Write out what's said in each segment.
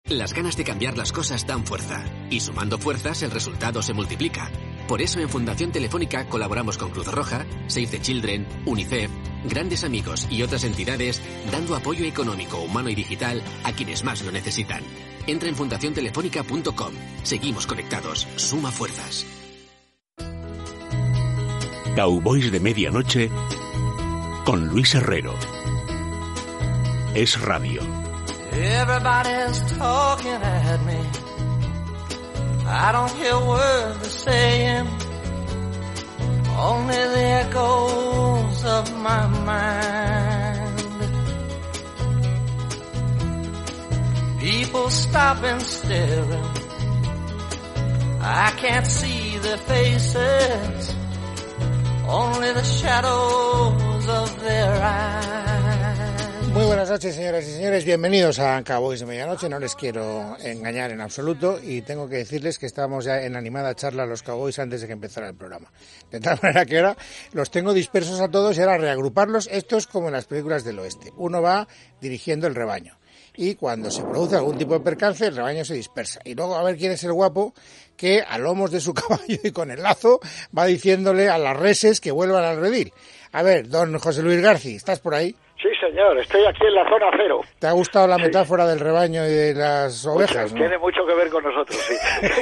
Las ganas de cambiar las cosas dan fuerza, y sumando fuerzas el resultado se multiplica. Por eso en Fundación Telefónica colaboramos con Cruz Roja, Save the Children, UNICEF, Grandes Amigos y otras entidades, dando apoyo económico, humano y digital a quienes más lo necesitan. Entra en fundaciontelefónica.com. Seguimos conectados. Suma fuerzas. Cowboys de Medianoche con Luis Herrero. Es Radio. Everybody's talking at me. I don't hear words they're saying, only the echoes of my mind. People stop and staring. I can't see their faces, only the shadows of their eyes. Muy buenas noches, señoras y señores, bienvenidos a Cowboys de Medianoche. No les quiero engañar en absoluto y tengo que decirles que estábamos ya en animada charla los Cowboys antes de que empezara el programa. De tal manera que ahora los tengo dispersos a todos y ahora reagruparlos. Esto es como en las películas del oeste. Uno va dirigiendo el rebaño y cuando se produce algún tipo de percance el rebaño se dispersa. Y luego a ver quién es el guapo que a lomos de su caballo y con el lazo va diciéndole a las reses que vuelvan al redil. A ver, don José Luis García, ¿estás por ahí? Sí, señor, estoy aquí en la zona cero. ¿Te ha gustado la metáfora del rebaño y de las ovejas? ¿No? Tiene mucho que ver con nosotros, sí.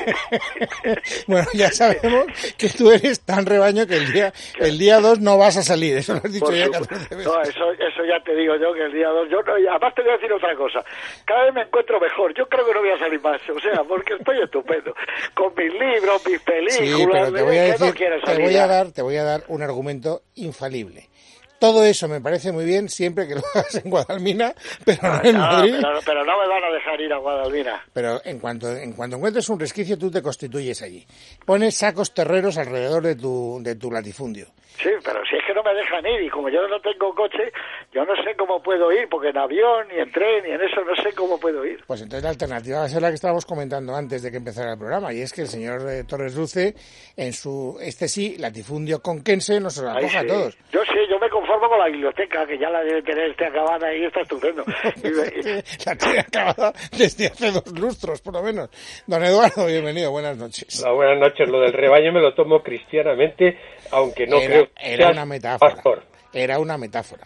Bueno, ya sabemos que tú eres tan rebaño que el día 2 no vas a salir, eso lo has dicho ya 14 veces. No, eso ya te digo yo, que el día 2... además te voy a decir otra cosa, cada vez me encuentro mejor, yo creo que no voy a salir más, o sea, porque estoy estupendo, con mis libros, mis películas... Sí, pero te voy a dar un argumento infalible. Todo eso me parece muy bien siempre que lo hagas en Guadalmina, pero no en Madrid. Pero no me van a dejar ir a Guadalmina. Pero en cuanto encuentres un resquicio, tú te constituyes allí. Pones sacos terreros alrededor de tu latifundio. Sí, pero si es que no me dejan ir y como yo no tengo coche, yo no sé cómo puedo ir, porque en avión, ni en tren, ni en eso no sé cómo puedo ir. Pues entonces la alternativa va a ser la que estábamos comentando antes de que empezara el programa, y es que el señor Torres Luce, en su, latifundio conquense, nos lo acoja a todos. Yo me conformo con la biblioteca, que ya la debe tener acabada y está estupendo. La tiene acabada desde hace 2 lustros, por lo menos. Don Eduardo, bienvenido, buenas noches. Buenas noches, lo del rebaño me lo tomo cristianamente, aunque no creo que era una metáfora. Pastor. Era una metáfora.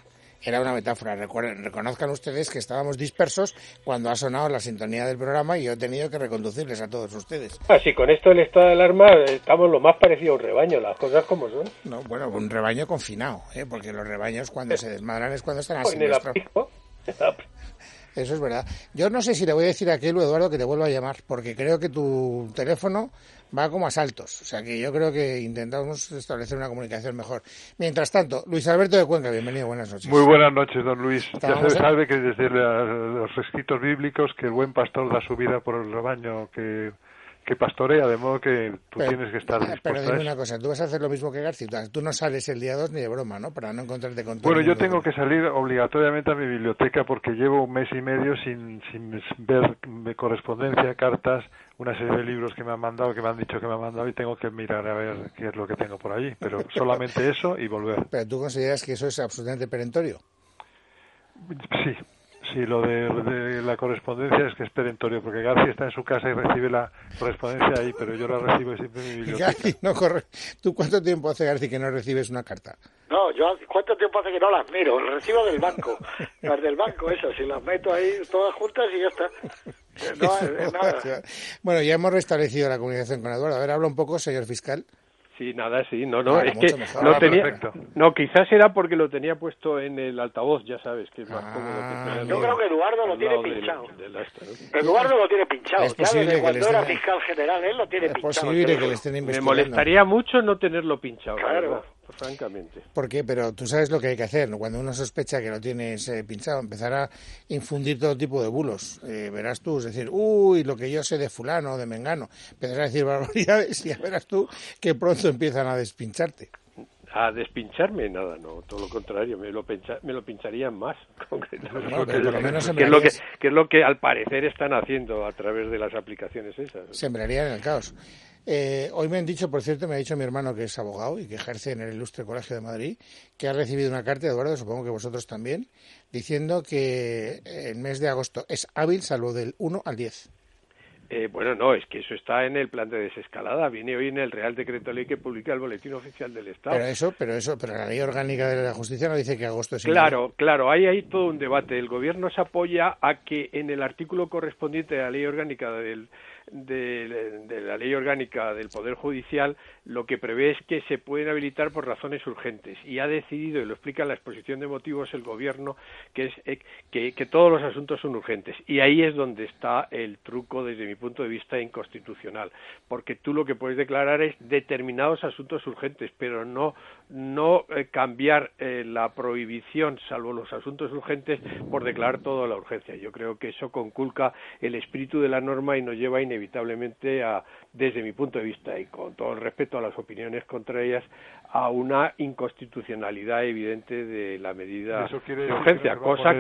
Reconozcan ustedes que estábamos dispersos cuando ha sonado la sintonía del programa y yo he tenido que reconducirles a todos ustedes. Sí, con esto del estado de alarma estamos lo más parecido a un rebaño, las cosas como son. No, bueno, un rebaño confinado, porque los rebaños cuando se desmadran es cuando están así. Eso es verdad. Yo no sé si le voy a decir a aquel Eduardo que te vuelva a llamar, porque creo que tu teléfono va como a saltos. O sea que yo creo que intentamos establecer una comunicación mejor. Mientras tanto, Luis Alberto de Cuenca, bienvenido, buenas noches. Muy buenas noches, don Luis. Ya se sabe que desde los escritos bíblicos que el buen pastor da su vida por el rebaño que pastorea, de modo que tú tienes que estar dispuesto. Pero dime una cosa, tú vas a hacer lo mismo que García, tú no sales el día 2 ni de broma, ¿no? Para no encontrarte con todo. Bueno, yo tengo que salir obligatoriamente a mi biblioteca porque llevo 1 mes y medio sin ver correspondencia, cartas, una serie de libros que me han mandado, que me han dicho que me han mandado y tengo que mirar a ver qué es lo que tengo por allí, pero solamente eso y volver. ¿Pero tú consideras que eso es absolutamente perentorio? Sí, lo de la correspondencia es que es perentorio, porque García está en su casa y recibe la correspondencia ahí, pero yo la recibo siempre en mi biblioteca. García, no corre. ¿Tú cuánto tiempo hace, García, que no recibes una carta? No, yo ¿cuánto tiempo hace que no las miro? Las recibo del banco. Las del banco, esas, y las meto ahí todas juntas y ya está. No, es nada. Bueno, ya hemos restablecido la comunicación con Eduardo. A ver, habla un poco, señor fiscal. Sí, nada, sí, no, claro, es que mejor. no tenía, no, quizás era porque lo tenía puesto en el altavoz, ya sabes, que es más cómodo que tenerlo. Yo creo que Eduardo lo tiene pinchado. Eduardo lo tiene pinchado, es posible ya desde cuando era estén... fiscal general, él lo tiene pinchado. Es posible que le estén investigando. Me molestaría mucho no tenerlo pinchado, claro. Pues, francamente. ¿Por qué? Pero tú sabes lo que hay que hacer, ¿no? Cuando uno sospecha que lo tienes pinchado, empezar a infundir todo tipo de bulos. Verás tú, es decir, lo que yo sé de fulano o de mengano. Empezar a decir barbaridades y ya verás tú que pronto empiezan a despincharte. a despincharme, nada, no, todo lo contrario, me lo pincharían más, concretamente, no, pero por lo menos que es lo que al parecer están haciendo a través de las aplicaciones esas. Sembrarían en el caos. Hoy me han dicho, por cierto, me ha dicho mi hermano que es abogado y que ejerce en el Ilustre Colegio de Madrid, que ha recibido una carta, Eduardo, supongo que vosotros también, diciendo que el mes de agosto es hábil salvo del 1 al 10. Bueno, no, es que eso está en el plan de desescalada, viene hoy en el Real Decreto Ley que publica el Boletín Oficial del Estado. Pero la Ley Orgánica de la Justicia no dice que agosto es Claro, hay todo un debate. El Gobierno se apoya a que en el artículo correspondiente a la Ley Orgánica de la Ley Orgánica del Poder Judicial, lo que prevé es que se pueden habilitar por razones urgentes, y ha decidido, y lo explica en la exposición de motivos el Gobierno, que todos los asuntos son urgentes, y ahí es donde está el truco desde mi punto de vista inconstitucional, porque tú lo que puedes declarar es determinados asuntos urgentes, pero no cambiar la prohibición, salvo los asuntos urgentes, por declarar toda la urgencia. Yo creo que eso conculca el espíritu de la norma y nos lleva inevitablemente desde mi punto de vista, y con todo el respeto a las opiniones contra ellas, a una inconstitucionalidad evidente de la medida de urgencia, cosa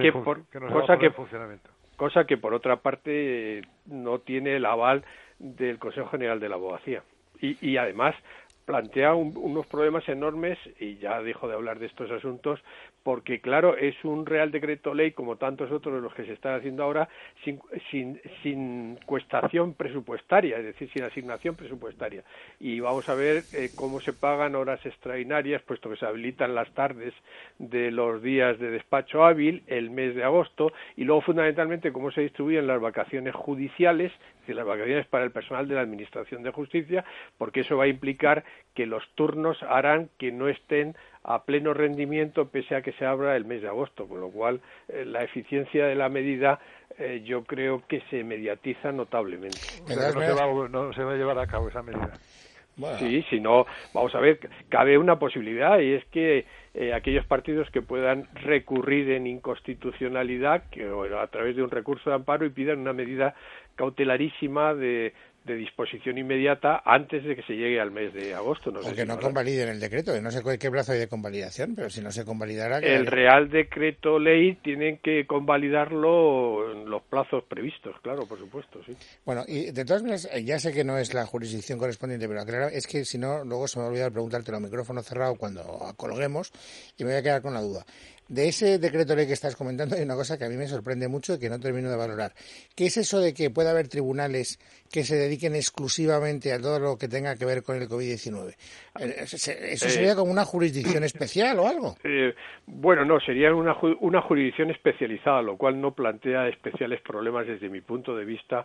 que por otra parte no tiene el aval del Consejo General de la Abogacía, y además plantea unos problemas enormes, y ya dejo de hablar de estos asuntos, porque claro, es un Real Decreto Ley como tantos otros de los que se están haciendo ahora sin cuestación presupuestaria, es decir, sin asignación presupuestaria, y vamos a ver cómo se pagan horas extraordinarias, puesto que se habilitan las tardes de los días de despacho hábil el mes de agosto, y luego fundamentalmente cómo se distribuyen las vacaciones judiciales, es decir, las vacaciones para el personal de la Administración de Justicia, porque eso va a implicar que los turnos harán que no estén a pleno rendimiento pese a que se abra el mes de agosto, con lo cual la eficiencia de la medida yo creo que se mediatiza notablemente. No se va a llevar a cabo esa medida. Bueno. Sí, si no, vamos a ver, cabe una posibilidad, y es que aquellos partidos que puedan recurrir en inconstitucionalidad a través de un recurso de amparo y pidan una medida cautelarísima de disposición inmediata antes de que se llegue al mes de agosto. Aunque no convaliden el decreto, no sé qué plazo hay de convalidación, pero si no se convalidara... El Real Decreto Ley tienen que convalidarlo en los plazos previstos, claro, por supuesto, sí. Bueno, y de todas maneras, ya sé que no es la jurisdicción correspondiente, pero claro, es que si no, luego se me va a olvidar preguntártelo a micrófono cerrado cuando colguemos, y me voy a quedar con la duda. De ese decreto ley que estás comentando hay una cosa que a mí me sorprende mucho y que no termino de valorar. ¿Qué es eso de que pueda haber tribunales que se dediquen exclusivamente a todo lo que tenga que ver con el COVID-19? ¿Eso sería como una jurisdicción especial o algo? Bueno, no, sería una jurisdicción especializada, lo cual no plantea especiales problemas desde mi punto de vista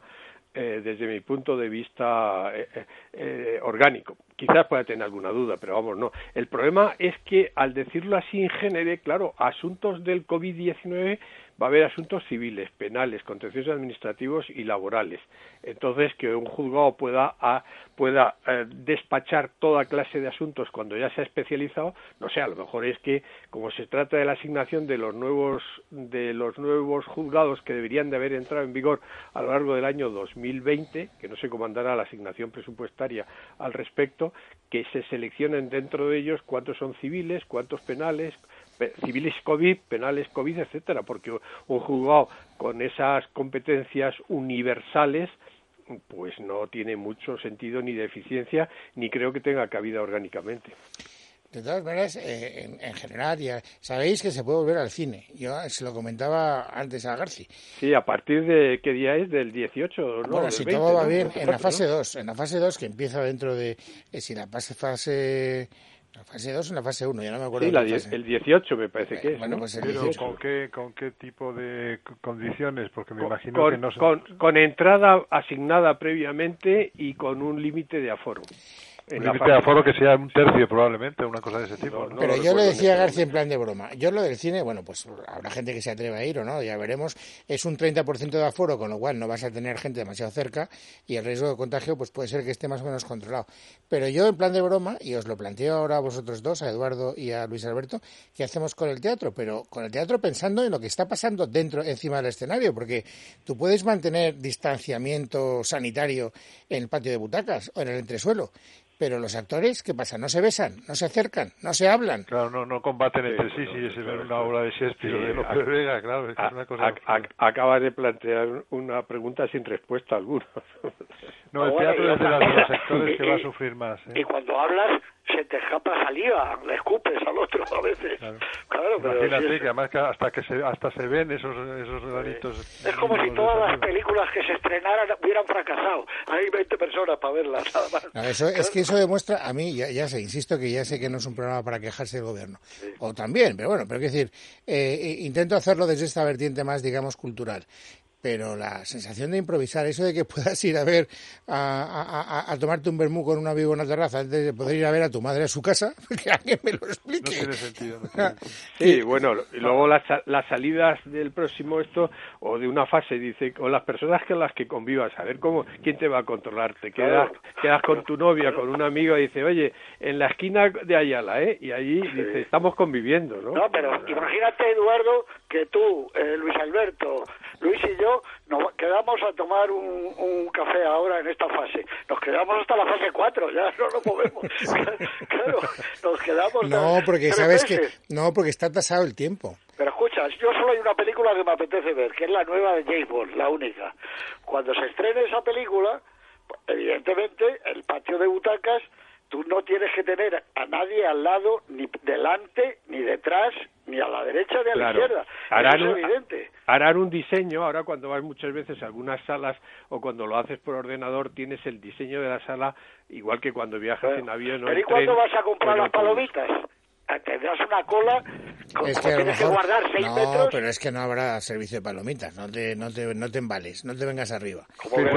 orgánico. Quizás pueda tener alguna duda, pero vamos, no. El problema es que, al decirlo así en género, claro, asuntos del COVID-19 va a haber asuntos civiles, penales, contenciosos administrativos y laborales. Entonces, que un juzgado pueda despachar toda clase de asuntos cuando ya se ha especializado, no sé, a lo mejor es que, como se trata de la asignación de los nuevos juzgados que deberían de haber entrado en vigor a lo largo del año 2020, que no se comandará la asignación presupuestaria al respecto, que se seleccionen dentro de ellos cuántos son civiles, cuántos penales, civiles COVID, penales COVID, etcétera, porque un juzgado con esas competencias universales pues no tiene mucho sentido ni de eficiencia, ni creo que tenga cabida orgánicamente. De todas maneras, en general, ya sabéis que se puede volver al cine. Yo se lo comentaba antes a Garci. Sí, ¿a partir de qué día es? ¿Del 18? ¿No? Bueno, si 20, todo va bien, en la fase 2. En la fase 2, que empieza dentro de... si la fase... ¿La fase 2 o la fase 1? Ya no me acuerdo. Sí, el 18 me parece que es. Bueno, pues el 18. ¿Con qué tipo de condiciones? Porque me imagino que no son... Con entrada asignada previamente y con un límite de aforo. Un límite de aforo que sea un tercio probablemente, una cosa de ese tipo. Pero yo le decía a García en plan de broma. Yo lo del cine, bueno, pues habrá gente que se atreva a ir o no, ya veremos. Es un 30% de aforo, con lo cual no vas a tener gente demasiado cerca y el riesgo de contagio pues puede ser que esté más o menos controlado. Pero yo en plan de broma, y os lo planteo ahora a vosotros dos, a Eduardo y a Luis Alberto, ¿qué hacemos con el teatro? Pero con el teatro pensando en lo que está pasando encima del escenario, porque tú puedes mantener distanciamiento sanitario en el patio de butacas o en el entresuelo, Pero los actores, ¿qué pasa? ¿No se besan? ¿No se acercan? ¿No se hablan? Claro, no combaten entre sí, si es una obra de Shakespeare o de Lope de Vega, claro, es una cosa... Acabas de plantear una pregunta sin respuesta alguna. No, el teatro es de los sectores que va a sufrir más. Y cuando hablas, se te escapa saliva, le escupes al otro a veces. Claro, pero imagínate que además hasta se ven esos granitos. Es como si todas las películas que se estrenaran hubieran fracasado. Hay 20 personas para verlas, nada más. No, es que eso demuestra, a mí, ya sé, insisto que ya sé que no es un programa para quejarse del gobierno. Sí. O también, pero bueno, pero quiero decir, intento hacerlo desde esta vertiente más, digamos, cultural. Pero la sensación de improvisar, eso de que puedas ir a ver a tomarte un vermú con un amigo en una terraza antes de poder ir a ver a tu madre a su casa, que alguien me lo explique. No tiene sentido. Sí, bueno, y luego las salidas del próximo o de una fase, dice, o las personas con las que convivas, a ver quién te va a controlar. Te quedas con tu novia, con un amigo, y dice, oye, en la esquina de Ayala, y allí dice, estamos conviviendo, ¿no? No, pero imagínate, Eduardo, que tú, Luis Alberto, Luis y yo nos quedamos a tomar un café ahora en esta fase. Nos quedamos hasta la fase 4, ya no nos movemos. Claro, nos quedamos... No, porque sabes meses. Porque está tasado el tiempo. Pero escucha, yo solo hay una película que me apetece ver, que es la nueva de James Bond, la única. Cuando se estrene esa película, evidentemente, el patio de butacas, tú no tienes que tener a nadie al lado, ni delante, ni detrás, ni a la derecha, ni a la izquierda. Eso es evidente. Harán un diseño, ahora cuando vas muchas veces a algunas salas o cuando lo haces por ordenador, tienes el diseño de la sala, igual que cuando viajas en avión o en tren. ¿Pero y cuándo vas a comprar las palomitas? Tendrás una cola, es que tienes que guardar 6 metros. No, pero es que no habrá servicio de palomitas, no te embales, no te vengas arriba.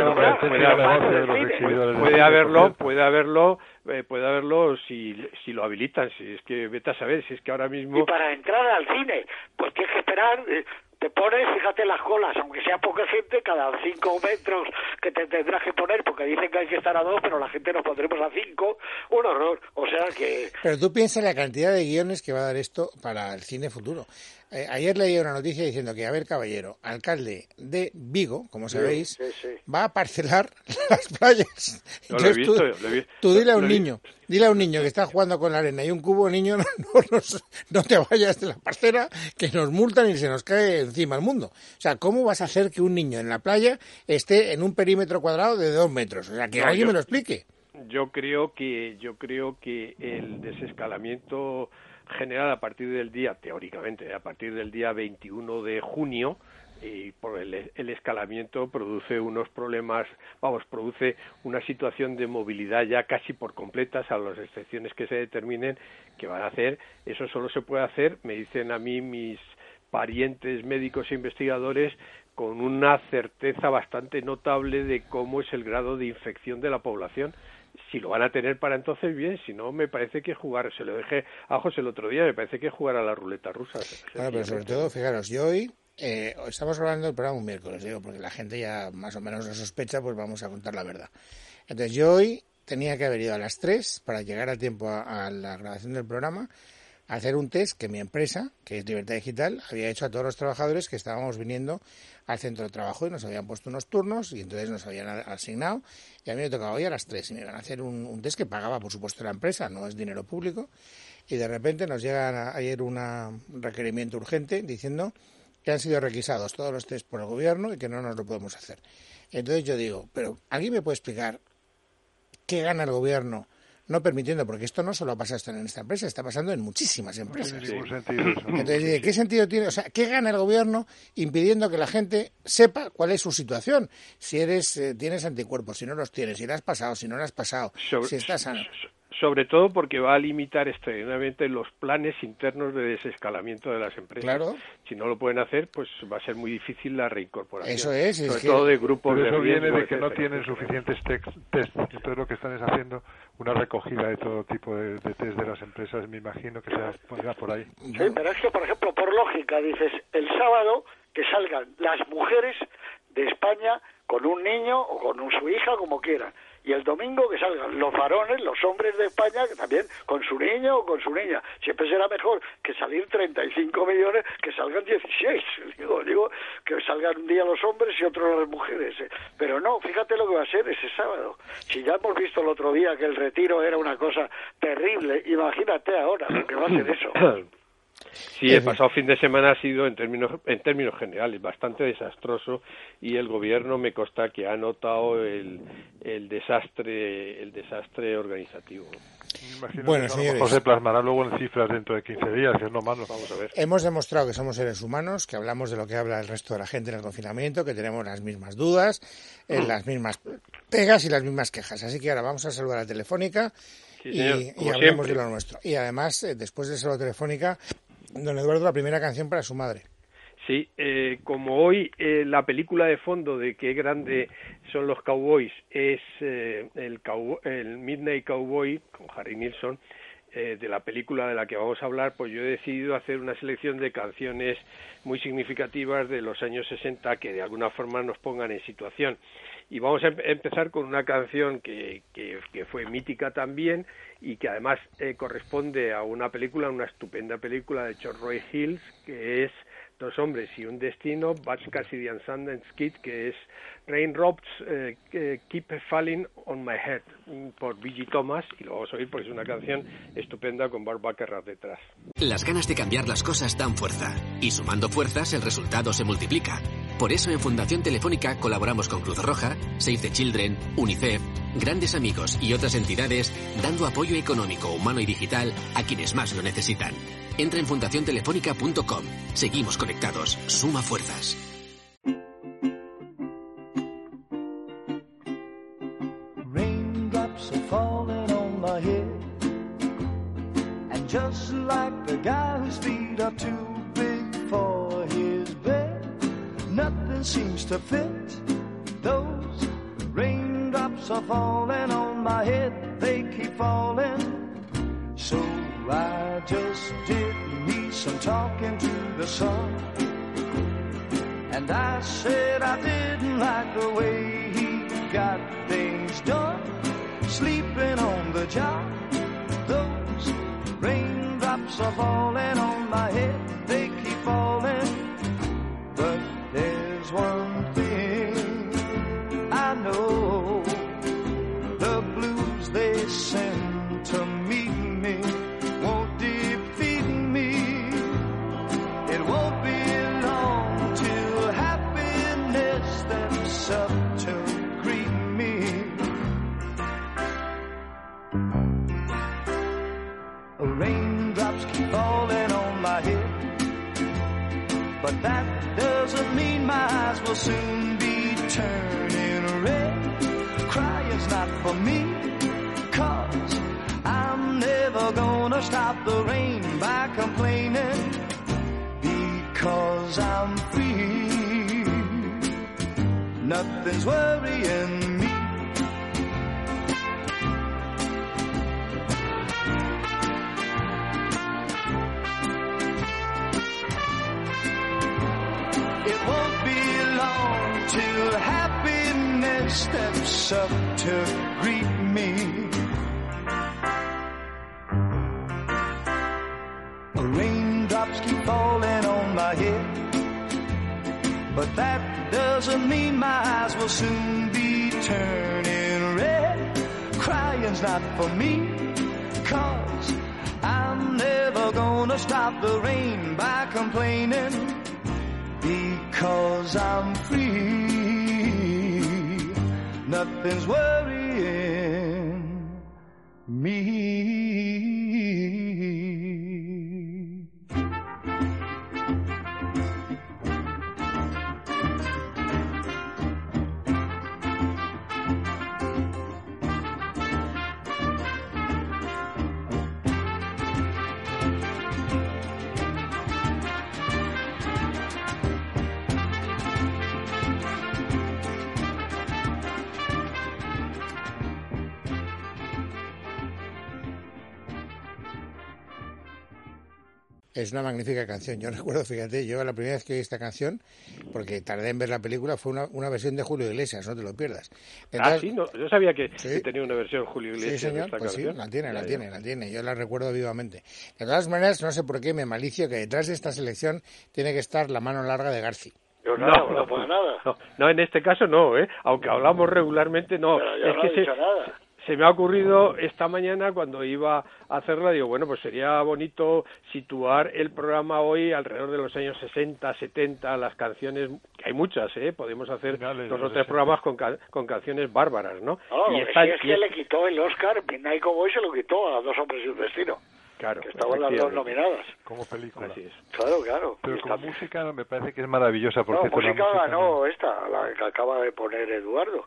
Puede haberlo si lo habilitan, si es que vete a saber, si es que ahora mismo... Y para entrar al cine, pues tienes que esperar... Te pones, fíjate las colas, aunque sea poca gente, cada 5 metros que te tendrás que poner, porque dicen que hay que estar a 2, pero la gente nos pondremos a 5, un horror, o sea que... Pero tú piensas la cantidad de guiones que va a dar esto para el cine futuro. Ayer leí una noticia diciendo que Abel Caballero, alcalde de Vigo, como sabéis, va a parcelar las playas. Entonces, lo he visto. Tú dile a un niño que está jugando con la arena y un cubo, niño, no te vayas de la parcela, que nos multan y se nos cae encima el mundo. O sea, ¿cómo vas a hacer que un niño en la playa esté en un perímetro cuadrado de 2 metros? O sea, que alguien me lo explique. Yo creo que el desescalamiento general a partir del día, teóricamente, a partir del día 21 de junio, y por el escalamiento produce unos problemas, produce una situación de movilidad ya casi por completa, salvo las excepciones que se determinen, que van a hacer, eso solo se puede hacer, me dicen a mí mis parientes médicos e investigadores, con una certeza bastante notable de cómo es el grado de infección de la población. Si lo van a tener para entonces, bien, si no, me parece que jugar, se lo dejé a José el otro día, me parece que jugar a la ruleta rusa. Claro, pero sobre todo, fijaros, yo hoy, estamos hablando del programa un miércoles, digo, porque la gente ya más o menos lo sospecha, pues vamos a contar la verdad. Entonces yo hoy tenía que haber ido a las 3 para llegar a tiempo a la grabación del programa, a hacer un test que mi empresa, que es Libertad Digital, había hecho a todos los trabajadores que estábamos viniendo al centro de trabajo y nos habían puesto unos turnos y entonces nos habían asignado y a mí me tocaba hoy a las 3 y me iban a hacer un test que pagaba por supuesto la empresa, no es dinero público, y de repente nos llega ayer un requerimiento urgente diciendo que han sido requisados todos los test por el gobierno y que no nos lo podemos hacer. Entonces yo digo, pero ¿alguien me puede explicar qué gana el gobierno no permitiendo? Porque esto no solo ha pasado en esta empresa, está pasando en muchísimas empresas. No tiene ningún sentido eso. Entonces, ¿qué sentido tiene? O sea, ¿qué gana el gobierno impidiendo que la gente sepa cuál es su situación? Si tienes anticuerpos, si no los tienes, si lo has pasado, si no lo has pasado, si estás sano. Sobre todo porque va a limitar extraordinariamente los planes internos de desescalamiento de las empresas. Claro. Si no lo pueden hacer, pues va a ser muy difícil la reincorporación. Eso es. Sobre todo de grupos de riesgo. Pero eso viene de que no tienen suficientes test. Entonces lo que están es haciendo una recogida de todo tipo de test de las empresas. Me imagino que se por ahí. Sí, pero es que, por ejemplo, por lógica, dices, el sábado que salgan las mujeres de España con un niño o con su hija, como quieran. Y el domingo que salgan los varones, los hombres de España, que también con su niño o con su niña. Siempre será mejor que salir 35 millones que salgan 16. Digo que salgan un día los hombres y otro las mujeres. Pero no, fíjate lo que va a ser ese sábado. Si ya hemos visto el otro día que el retiro era una cosa terrible, imagínate ahora lo que va a ser eso. Sí, el pasado fin de semana ha sido, en términos generales, bastante desastroso, y el gobierno me consta que ha notado el desastre organizativo. Bueno, señores, se plasmará luego en cifras dentro de 15 días, que es lo malo. Vamos a ver. Hemos demostrado que somos seres humanos, que hablamos de lo que habla el resto de la gente en el confinamiento, que tenemos las mismas dudas, las mismas pegas y las mismas quejas. Así que ahora vamos a saludar a Telefónica. Sí, señor, y hablemos de lo nuestro. Y además, después de saludar a Telefónica, don Eduardo, la primera canción para su madre. Sí, como hoy la película de fondo de qué grande son los Cowboys es el Midnight Cowboy con Harry Nilsson, de la película de la que vamos a hablar, pues yo he decidido hacer una selección de canciones muy significativas de los años 60 que de alguna forma nos pongan en situación. Y vamos a empezar con una canción que fue mítica también y que además corresponde a una estupenda película de George Roy Hill, que es Dos hombres y un destino, Butch Cassidy and Sundance Kid, que es Raindrops Keep Falling on My Head, por B.G. Thomas, y lo vamos a oír porque es una canción estupenda con Burt Bacharach detrás. Las ganas de cambiar las cosas dan fuerza, y sumando fuerzas el resultado se multiplica. Por eso en Fundación Telefónica colaboramos con Cruz Roja, Save the Children, UNICEF, Grandes Amigos y otras entidades, dando apoyo económico, humano y digital a quienes más lo necesitan. Entra en fundaciontelefónica.com. Seguimos conectados. Suma fuerzas. Raindrops are falling on my head, and just like the guy whose feet are too big for his bed, nothing seems to fit. Those raindrops are falling on my head, they keep falling. So I just did me some talking to the sun, and I said I didn't like the way he got things done, sleeping on the job. Those raindrops are falling on my head, they keep falling. But there's one thing I know, the blues they send to meet me won't defeat me. It won't be long till happiness steps up to greet me. Raindrops keep falling on my head, but that doesn't mean my eyes will soon be turning red. Crying's not for me, 'cause I'm never gonna stop the rain by complaining, because I'm free. Nothing's worrying me. It won't be long till happiness steps up to greet me. Raindrops keep falling on my head, but that doesn't mean my eyes will soon be turning red. Crying's not for me, 'cause I'm never gonna stop the rain by complaining, because I'm free. Nothing's worrying me. Es una magnífica canción. Yo recuerdo, fíjate, yo la primera vez que oí esta canción, porque tardé en ver la película, fue una versión de Julio Iglesias, no te lo pierdas. Entonces, sí, no, yo sabía que ¿sí? tenía una versión Julio Iglesias. Sí, señor, de esta pues canción. Sí, la tiene. Yo la recuerdo vivamente. De todas maneras, no sé por qué me malicio que detrás de esta selección tiene que estar la mano larga de Garci. No, pues nada. No, en este caso no, aunque hablamos regularmente, no. Pero yo es no que he dicho nada. Se me ha ocurrido esta mañana cuando iba a hacerla, digo, bueno, pues sería bonito situar el programa hoy alrededor de los años 60, 70, las canciones, que hay muchas, podemos hacer Finales 2 o 3 programas con canciones bárbaras, ¿no? No, lo que sí es que le quitó el Oscar, Midnight Cowboy se lo quitó a Dos hombres y un destino. Claro, que estaban las dos nominadas. Como película. Así es. Claro. Pero como música me parece que es maravillosa. Porque no, música ganó esta, la que acaba de poner Eduardo.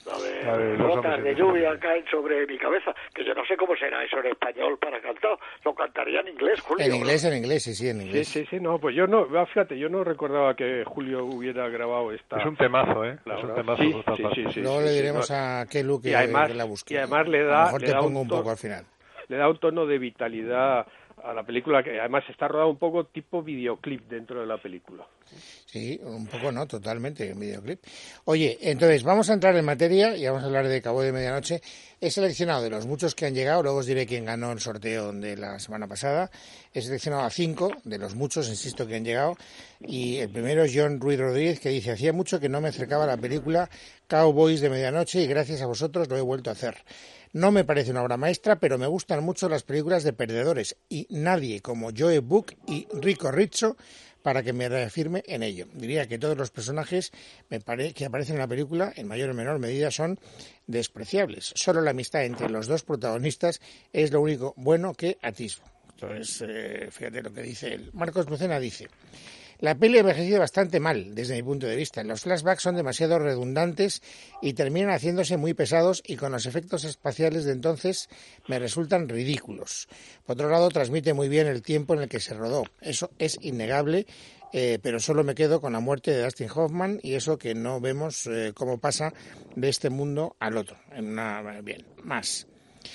La de gotas de lluvia caen sobre mi cabeza, que yo no sé cómo será eso en español para cantar. Lo cantaría en inglés, Julio. En inglés, sí, en inglés. Sí, no, pues yo no, fíjate, yo no recordaba que Julio hubiera grabado esta. Es un temazo, Es un temazo. Sí. Luego le diremos a Kelu que la busque. Y además le da... A lo mejor te pongo un poco al final. Le da un tono de vitalidad a la película, que además está rodado un poco tipo videoclip dentro de la película. Sí, un poco no, totalmente, en videoclip. Oye, entonces vamos a entrar en materia y vamos a hablar de Cowboy de Medianoche. He seleccionado de los muchos que han llegado, luego os diré quién ganó el sorteo de la semana pasada. He seleccionado a 5 de los muchos, insisto, que han llegado. Y el primero es John Ruiz Rodríguez, que dice: hacía mucho que no me acercaba a la película Cowboys de Medianoche y gracias a vosotros lo he vuelto a hacer. No me parece una obra maestra, pero me gustan mucho las películas de perdedores y nadie como Joe Buck y Rico Rizzo para que me reafirme en ello. Diría que todos los personajes que aparecen en la película, en mayor o menor medida, son despreciables. Solo la amistad entre los dos protagonistas es lo único bueno que atisbo. Entonces, fíjate lo que dice él. Marcos Lucena dice: la peli ha envejecido bastante mal, desde mi punto de vista. Los flashbacks son demasiado redundantes y terminan haciéndose muy pesados y con los efectos espaciales de entonces me resultan ridículos. Por otro lado, transmite muy bien el tiempo en el que se rodó. Eso es innegable, pero solo me quedo con la muerte de Dustin Hoffman y eso que no vemos cómo pasa de este mundo al otro. Bien, más.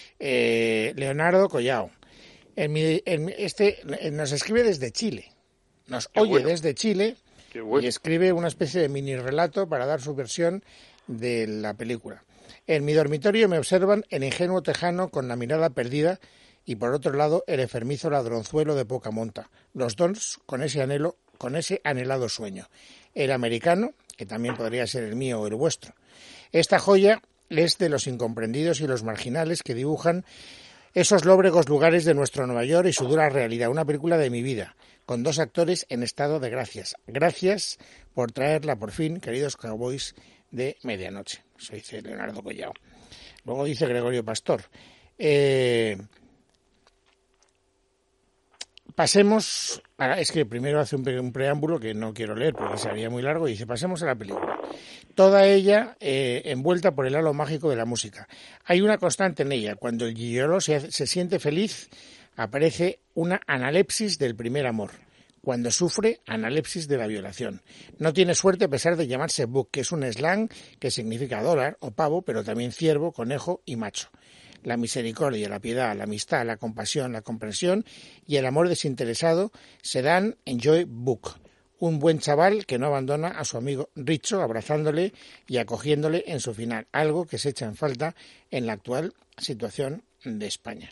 Leonardo Collao. Nos escribe desde Chile. Nos oye desde Chile y escribe una especie de mini relato para dar su versión de la película. En mi dormitorio me observan el ingenuo tejano con la mirada perdida y por otro lado el enfermizo ladronzuelo de poca monta. Los dos con ese anhelado sueño. El americano, que también podría ser el mío o el vuestro. Esta joya es de los incomprendidos y los marginales que dibujan esos lóbregos lugares de nuestro Nueva York y su dura realidad. Una película de mi vida, con 2 actores en estado de gracias. Gracias por traerla por fin, queridos Cowboys de Medianoche. Eso dice Leonardo Collao. Luego dice Gregorio Pastor. Pasemos, es que primero hace un preámbulo que no quiero leer porque sería muy largo y dice: pasemos a la película. Toda ella envuelta por el halo mágico de la música. Hay una constante en ella. Cuando el gigolo se siente feliz, aparece una analepsis del primer amor. Cuando sufre, analepsis de la violación. No tiene suerte a pesar de llamarse Buck, que es un slang que significa dólar o pavo, pero también ciervo, conejo y macho. La misericordia, la piedad, la amistad, la compasión, la comprensión y el amor desinteresado se dan en Joe Buck, un buen chaval que no abandona a su amigo Richo, abrazándole y acogiéndole en su final, algo que se echa en falta en la actual situación de España.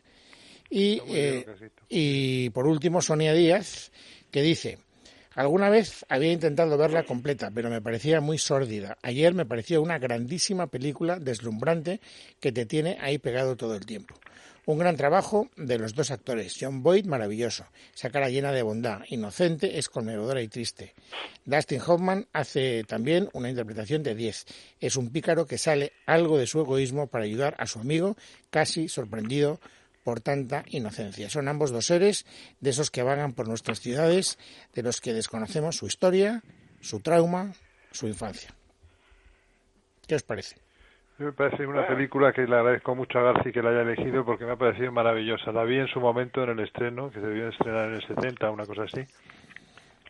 Y por último, Sonia Díaz, que dice: alguna vez había intentado verla completa, pero me parecía muy sórdida. Ayer me pareció una grandísima película deslumbrante que te tiene ahí pegado todo el tiempo. Un gran trabajo de los 2 actores. John Boyd, maravilloso. Esa cara llena de bondad. Inocente, es conmovedora y triste. Dustin Hoffman hace también una interpretación de 10. Es un pícaro que sale algo de su egoísmo para ayudar a su amigo, casi sorprendido por tanta inocencia. Son ambos 2 seres de esos que vagan por nuestras ciudades, de los que desconocemos su historia, su trauma, su infancia. ¿Qué os parece? Me parece una película que le agradezco mucho a Garci que la haya elegido porque me ha parecido maravillosa. La vi en su momento en el estreno, que se debió estrenar en el 70, una cosa así.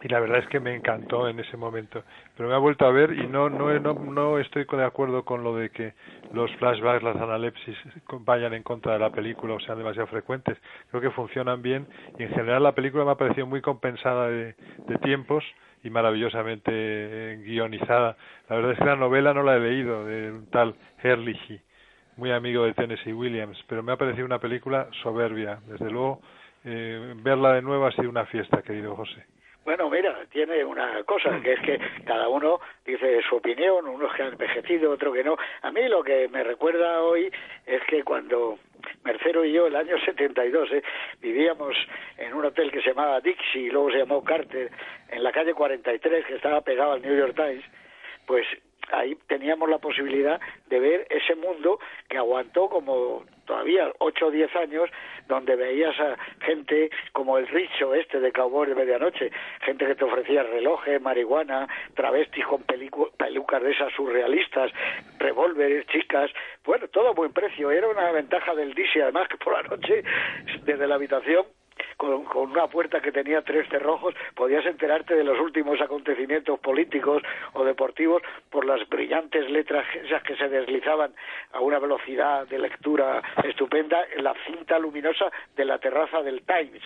y la verdad es que me encantó en ese momento, pero me ha vuelto a ver y no estoy de acuerdo con lo de que los flashbacks, las analepsis vayan en contra de la película o sean demasiado frecuentes. Creo que funcionan bien y en general la película me ha parecido muy compensada de tiempos y maravillosamente guionizada. La verdad es que la novela no la he leído, de un tal Herlihy, muy amigo de Tennessee Williams, pero me ha parecido una película soberbia. Desde luego, verla de nuevo ha sido una fiesta, querido José. Bueno, mira, tiene una cosa, que es que cada uno dice su opinión, unos que han envejecido, otro que no. A mí lo que me recuerda hoy es que cuando Mercero y yo, el año 72, vivíamos en un hotel que se llamaba Dixie y luego se llamó Carter, en la calle 43, que estaba pegado al New York Times, pues ahí teníamos la posibilidad de ver ese mundo que aguantó como todavía 8 o 10 años, donde veías a gente como el Richo de Cowboy de Medianoche, gente que te ofrecía relojes, marihuana, travestis con pelucas de esas surrealistas, revólveres, chicas, bueno, todo a buen precio. Era una ventaja del Dixie, además, que por la noche, desde la habitación, con una puerta que tenía 3 cerrojos, podías enterarte de los últimos acontecimientos políticos o deportivos por las brillantes letras esas que se deslizaban a una velocidad de lectura estupenda en la cinta luminosa de la terraza del Times,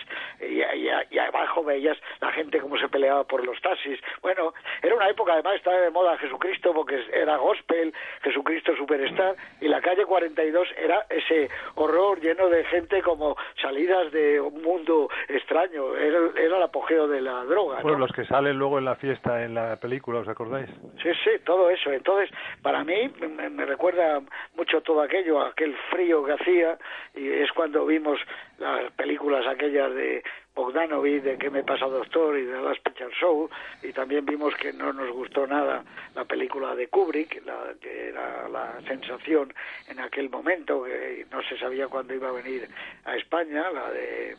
y abajo veías la gente como se peleaba por los taxis. Bueno, era una época, además estaba de moda Jesucristo porque era gospel, Jesucristo Superstar, y la calle 42 era ese horror lleno de gente como salidas de un mundo extraño, era el apogeo de la droga, ¿no? Bueno, los que salen luego en la fiesta, en la película, ¿os acordáis? Sí, todo eso. Entonces, para mí, me recuerda mucho todo aquello, aquel frío que hacía, y es cuando vimos las películas aquellas de Bogdanovich, de ¿Qué me pasa, doctor?, y de Last Picture Show, y también vimos que no nos gustó nada la película de Kubrick, que era la sensación en aquel momento, que no se sabía cuándo iba a venir a España, la del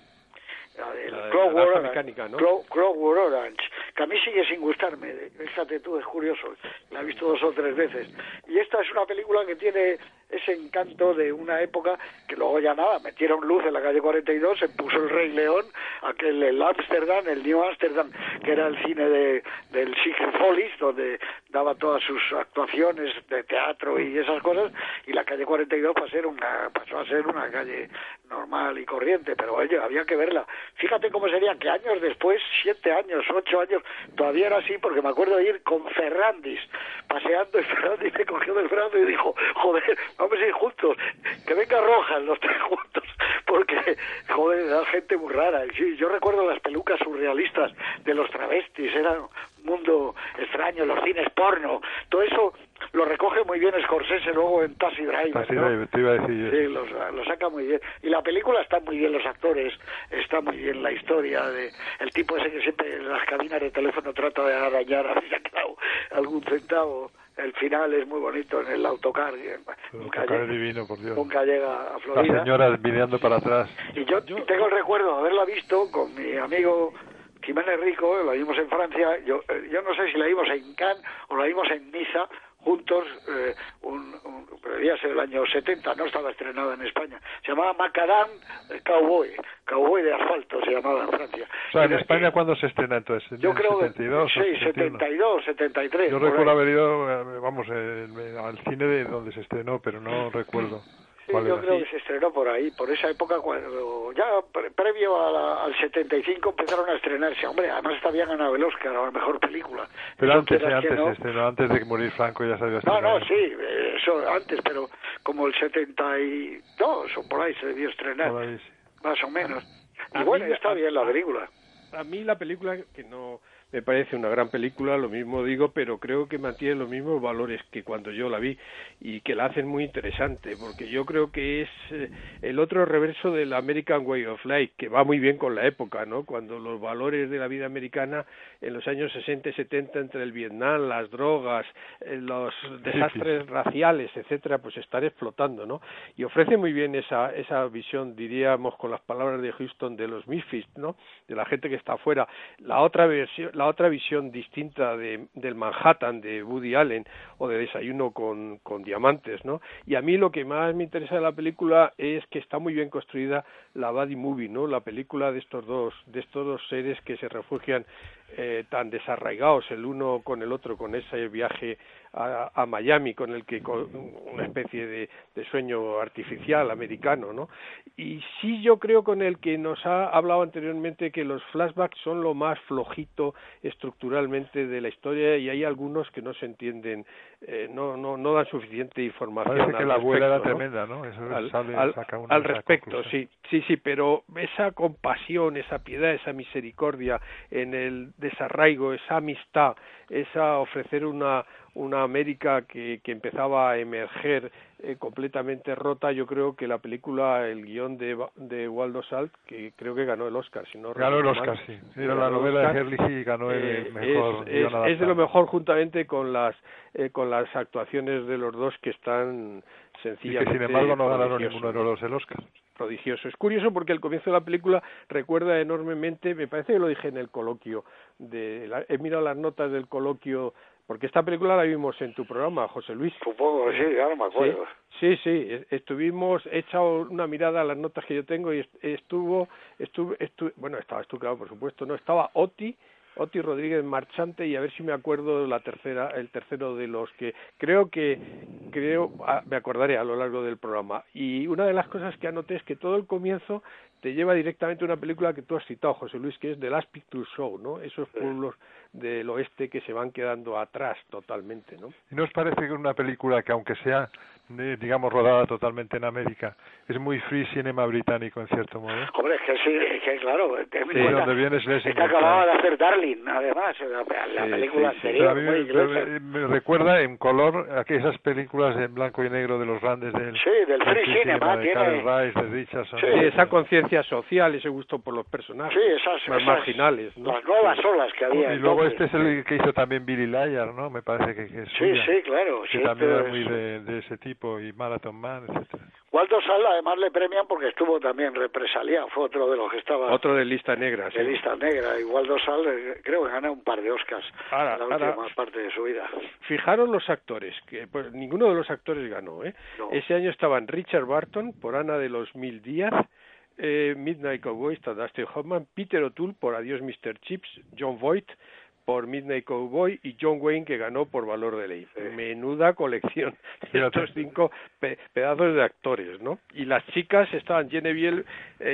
Clockwork Orange, que a mí sigue sin gustarme. Fíjate tú, es curioso, la he visto 2 o 3 veces, y esta es una película que tiene ese encanto de una época que luego ya nada, metieron luz en la calle 42, se puso el Rey León, el Amsterdam, el New Amsterdam, que era el cine del Secret Follies, donde daba todas sus actuaciones de teatro y esas cosas, y la calle 42 pasó a ser una calle normal y corriente, pero oye, había que verla. Fíjate cómo sería que años después, 7 años, 8 años, todavía era así, porque me acuerdo de ir con Ferrandis, paseando, y Ferrandis me cogió del brazo y dijo, joder, vamos a ir juntos, que venga Rojas los 3 juntos, porque, joder, era gente muy rara. Y sí, yo recuerdo las pelucas surrealistas de los travestis, era un mundo extraño, los cines porno, todo eso lo recoge muy bien Scorsese luego en Taxi Driver, Taxi Driver, te iba a decir. Sí, lo saca muy bien. Y la película está muy bien, los actores, está muy bien la historia de el tipo ese que siempre en las cabinas de teléfono trata de arañar, a ver si ha quedado algún centavo. El final es muy bonito en el autocar. Nunca es divino, por Dios. Nunca llega a Florida. Las señoras videando para atrás. Y yo tengo el recuerdo de haberla visto con mi amigo Jiménez Rico, la vimos en Francia. Yo no sé si la vimos en Cannes o la vimos en Niza, juntos, pero debía ser el año 70, no estaba estrenada en España. Se llamaba Macadam Cowboy de asfalto se llamaba en Francia. O sea, en España, ¿cuándo se estrena entonces? Yo creo 72, que sí, 72, 73. Yo recuerdo haber ido, al cine de donde se estrenó, pero no recuerdo. Sí, yo creo que se estrenó por ahí, por esa época, cuando ya previo al 75 empezaron a estrenarse. Hombre, además había ganado el Oscar a la mejor película. Pero antes se estrenó, antes de morir Franco ya se había estrenado. No, sí, eso antes, pero como el 72 o por ahí se debió estrenar, ahí, sí. Más o menos. Y bueno, está bien la película. A mí la película, que no me parece una gran película, lo mismo digo, pero creo que mantiene los mismos valores que cuando yo la vi y que la hacen muy interesante, porque yo creo que es el otro reverso del American Way of Life, que va muy bien con la época, ¿no? Cuando los valores de la vida americana en los años 60 y 70, entre el Vietnam, las drogas, los desastres raciales, etcétera, pues están explotando, ¿no? Y ofrece muy bien esa visión, diríamos con las palabras de Houston, de los misfits, ¿no? De la gente que está afuera. La otra visión distinta del Manhattan de Woody Allen o de Desayuno con diamantes, ¿no? Y a mí lo que más me interesa de la película es que está muy bien construida la buddy movie, ¿no? La película de estos dos seres que se refugian tan desarraigados el uno con el otro, con ese viaje a Miami, con una especie de sueño artificial americano, ¿no? Y sí, yo creo con el que nos ha hablado anteriormente, que los flashbacks son lo más flojito estructuralmente de la historia, y hay algunos que no se entienden, no dan suficiente información. Parece que la abuela era ¿no? tremenda, ¿no? Eso al respecto, sí, pero esa compasión, esa piedad, esa misericordia en el desarraigo, esa amistad, esa ofrecer una América que empezaba a emerger completamente rota. Yo creo que la película, el guión de Waldo Salt, que creo que ganó el Oscar, si no ganó el recuerdo Oscar, mal, sí. Era la novela de Herlihy y ganó el mejor guión adaptado. Es de lo mejor, juntamente con las actuaciones de los dos, que están sencillamente y que sin embargo no ganaron prodigiosos. ninguno de los el Oscar. Prodigioso. Es curioso porque el comienzo de la película recuerda enormemente, me parece que lo dije en el coloquio, he mirado las notas del coloquio, porque esta película la vimos en tu programa, José Luis. Supongo que sí, ahora me acuerdo. Sí, estuvimos, he echado una mirada a las notas que yo tengo, y bueno, estabas tú, claro, por supuesto, no, estaba Oti Rodríguez Marchante, y a ver si me acuerdo el tercero de los que creo me acordaré a lo largo del programa. Y una de las cosas que anoté es que todo el comienzo te lleva directamente a una película que tú has citado, José Luis, que es The Last Picture Show, ¿no? Esos pueblos del oeste que se van quedando atrás totalmente, ¿no? ¿Y no os parece que una película que, aunque sea, digamos, rodada totalmente en América, es muy free cinema británico en cierto modo? Hombre, es que sí, es que claro, donde viene es que acababa de hacer Darling, además, la película anterior. A mí me recuerda en color a esas películas en blanco y negro de los grandes del free cinema, de Karl Rice, de Richardson. Sí, esa conciencia social, ese gusto por los personajes más marginales, ¿no? Las nuevas olas que había. Y luego este es el que hizo también Billy Liar, ¿no? Me parece que es suya, sí, claro. Que también es muy de ese tipo, y Marathon Man, etcétera. Waldo Salt además le premian porque estuvo también represaliado, fue otro de los que estaba... Otro de lista negra, sí. De lista negra, y Waldo Salt creo que gana un par de Oscars en la última parte de su vida. Fijaros los actores, que pues ninguno de los actores ganó, ¿eh? No. Ese año estaban Richard Burton por Ana de los Mil Días, Midnight Cowboy, está Dustin Hoffman, Peter O'Toole por Adiós Mr. Chips, John Voight por Midnight Cowboy y John Wayne, que ganó por Valor de Ley. Menuda colección, estos 5 pedazos de actores, ¿no? Y las chicas estaban Genevieve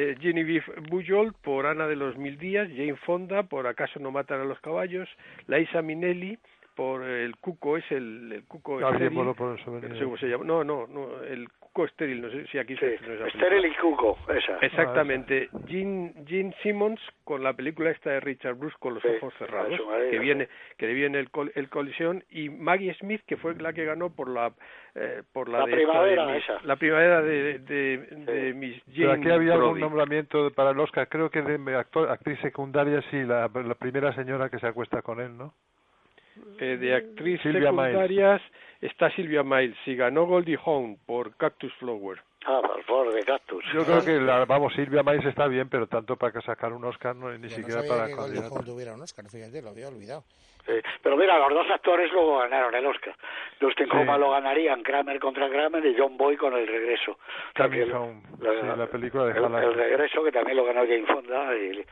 Bujold por Ana de los Mil Días, Jane Fonda por Acaso no matan a los caballos, Liza Minnelli por el Cuco, es el Cuco estéril, no sé cómo se llama, no, el Cuco estéril, no sé si aquí se estéril y Cuco, esa. Exactamente. Gene Simmons con la película esta de Richard Bruce, Con los ojos cerrados, que le viene el Colisión, y Maggie Smith, que fue la que ganó por la primavera esa. La primavera de Miss Jane. Pero aquí había Brody. algún nombramiento para el Oscar, creo que de actriz secundaria, sí, la primera señora que se acuesta con él, ¿no? De actriz Silvia secundarias está Silvia Miles, y ganó Goldie Hawn por Cactus Flower. Por favor, de Cactus. Yo creo que Silvia Miles está bien, pero tanto para sacar un Oscar ni siquiera para que Goldie Hawn tuviera un Oscar, fíjate, lo había olvidado. Pero mira, los dos actores luego ganaron el Oscar. Dustin Hoffman lo ganarían, Kramer contra Kramer, y John Boy con El regreso. Coming Home, la película de Hallam. El regreso, que también lo ganó Jane Fonda,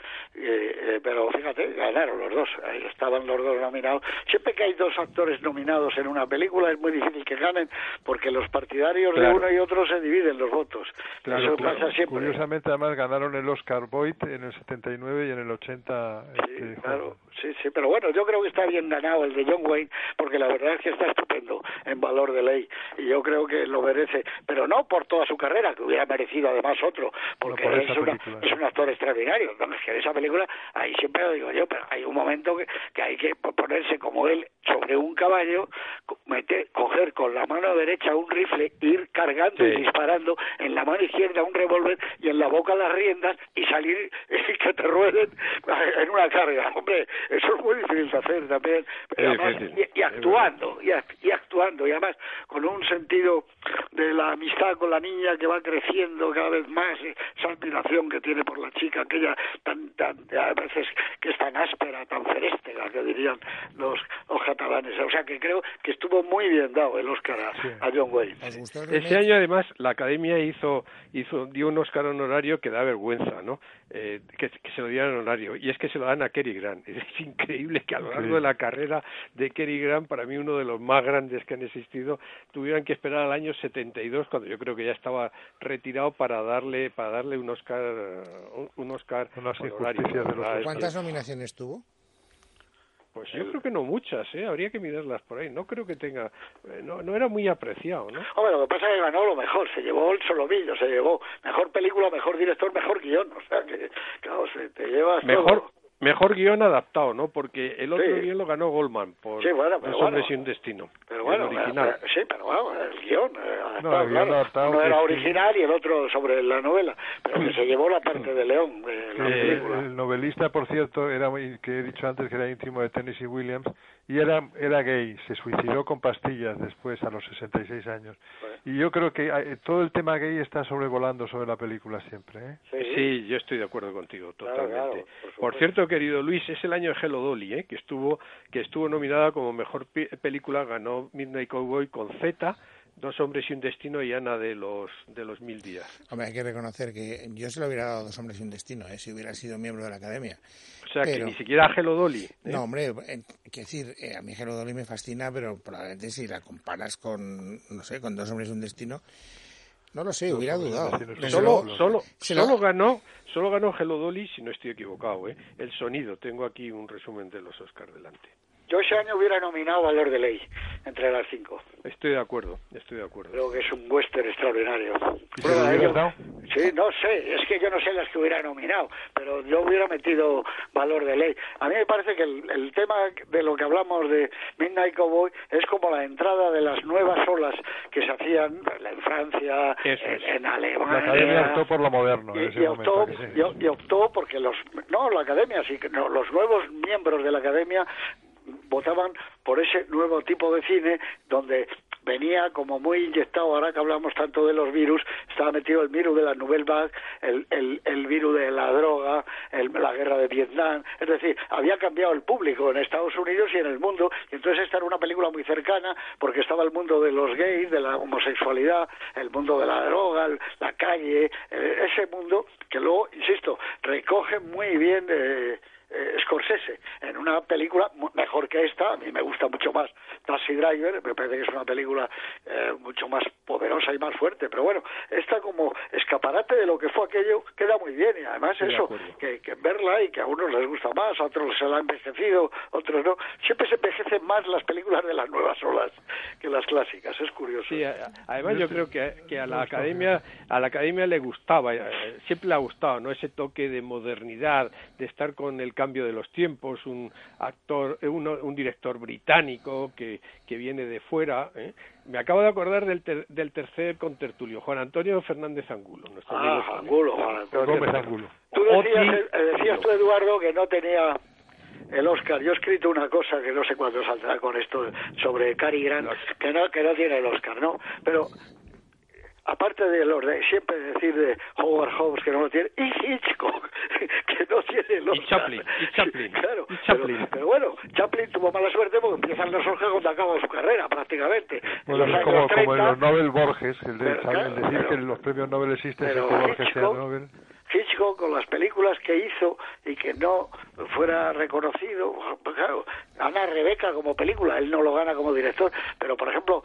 pero fíjate, ganaron los dos, ahí estaban los dos nominados. Siempre que hay dos actores nominados en una película es muy difícil que ganen, porque los partidarios de uno y otro se dividen los votos. Eso pasa siempre. Curiosamente, además, ganaron el Oscar Boyd en el 79 y en el 80. Claro, sí, pero bueno, yo creo que está bien ganado el de John Wayne, porque la verdad es que está estupendo en Valor de Ley, y yo creo que lo merece, pero no por toda su carrera, que hubiera merecido además otro, porque es un actor extraordinario. Es que en esa película, ahí siempre lo digo yo, pero hay un momento que hay que ponerse como él sobre un caballo, coger con la mano derecha un rifle, ir cargando y disparando, en la mano izquierda un revólver y en la boca las riendas, y salir y que te rueden en una carga. Hombre, eso es muy difícil de hacer. difícil también, pero además, y actuando, y actuando, y además con un sentido de la amistad con la niña que va creciendo cada vez más, esa admiración que tiene por la chica, aquella tan a veces que es tan áspera, tan feréstega, que dirían los catalanes. O sea que creo que estuvo muy bien dado el Oscar a John Wayne. Ese año además la Academia dio un Oscar honorario que da vergüenza, ¿no? Que se lo dieran honorario, y es que se lo dan a Cary Grant. Es increíble que a lo largo de la carrera de Cary Grant, para mí uno de los más grandes que han existido, tuvieran que esperar al año 72, cuando yo creo que ya estaba retirado, para darle un Oscar honorario. ¿Cuántas nominaciones tuvo? Pues yo creo que no muchas, habría que mirarlas por ahí. No creo que tenga, no era muy apreciado, ¿no? Hombre, lo que pasa es que ganó lo mejor, se llevó el solomillo, se llevó mejor película, mejor director, mejor guión, o sea que, claro, te llevas todo. Mejor guión adaptado, ¿no? Porque el otro guión lo ganó Goldman por Dos hombres y un destino. Pero bueno, original. El guión adaptado, uno era original y el otro sobre la novela, pero que se llevó la parte de León de la película. El novelista, por cierto, que he dicho antes que era íntimo de Tennessee Williams, y era gay, se suicidó con pastillas después a los 66 años. Y yo creo que todo el tema gay está sobrevolando sobre la película siempre, ¿eh? Sí, yo estoy de acuerdo contigo, totalmente. Claro, por cierto, querido Luis, es el año de Hello Dolly, que estuvo nominada como mejor película, ganó Midnight Cowboy con Z, Dos hombres y un destino y Ana de los 1000 días. Hombre, hay que reconocer que yo se lo hubiera dado Dos hombres y un destino, si hubiera sido miembro de la Academia. O sea, que ni siquiera Hello Dolly. No, hombre, quiero decir, a mí Hello Dolly me fascina, pero probablemente si la comparas con, no sé, con Dos hombres y un destino, no lo sé, hubiera dudado. Solo ganó Hello Dolly, si no estoy equivocado, el sonido. Tengo aquí un resumen de los Oscars delante. Yo ese año hubiera nominado Valor de Ley entre las 5. Estoy de acuerdo. Creo que es un western extraordinario. Sí, no sé, es que yo no sé las que hubiera nominado, pero yo hubiera metido Valor de Ley. A mí me parece que el tema de lo que hablamos de Midnight Cowboy es como la entrada de las nuevas olas que se hacían en Francia, en Alemania. La Academia optó por lo moderno. Y optó porque la Academia, los nuevos miembros de la Academia votaban por ese nuevo tipo de cine donde venía como muy inyectado, ahora que hablamos tanto de los virus, estaba metido el virus de la Nouvelle Vague, el virus de la droga, la guerra de Vietnam, es decir, había cambiado el público en Estados Unidos y en el mundo, y entonces esta era una película muy cercana, porque estaba el mundo de los gays, de la homosexualidad, el mundo de la droga, la calle, ese mundo que luego, insisto, recoge muy bien Scorsese en una película mejor que esta. A mí me gusta mucho más Taxi Driver, me parece que es una película mucho más poderosa y más fuerte, pero bueno, esta como escaparate de lo que fue aquello queda muy bien, y además que verla, y que a unos les gusta más, a otros se la han envejecido, otros no, siempre se envejecen más las películas de las nuevas olas que las clásicas, es curioso. Sí, además yo creo que a la Academia le gustaba, siempre le ha gustado, ¿no?, ese toque de modernidad, de estar con el cambio de los tiempos, un director británico que viene de fuera. Me acabo de acordar del tercer contertulio, Juan Antonio Fernández Angulo. Juan Antonio. Tú decías tú, Eduardo, que no tenía el Oscar. Yo he escrito una cosa que no sé cuándo saldrá con esto sobre Cary Grant, que no tiene el Oscar, ¿no? Pero aparte de los de siempre decir de Howard Hawks que no lo tiene, y Hitchcock que no tiene los Chaplin. Claro, pero bueno, Chaplin tuvo mala suerte porque empiezan los Oscars cuando acaba su carrera prácticamente. Bueno, es como en los Nobel Borges, el decir que los premios Nobel existen sin que Borges sea Nobel. Hitchcock, con las películas que hizo y que no fuera reconocido, claro, Ana Rebeca como película, él no lo gana como director, pero por ejemplo,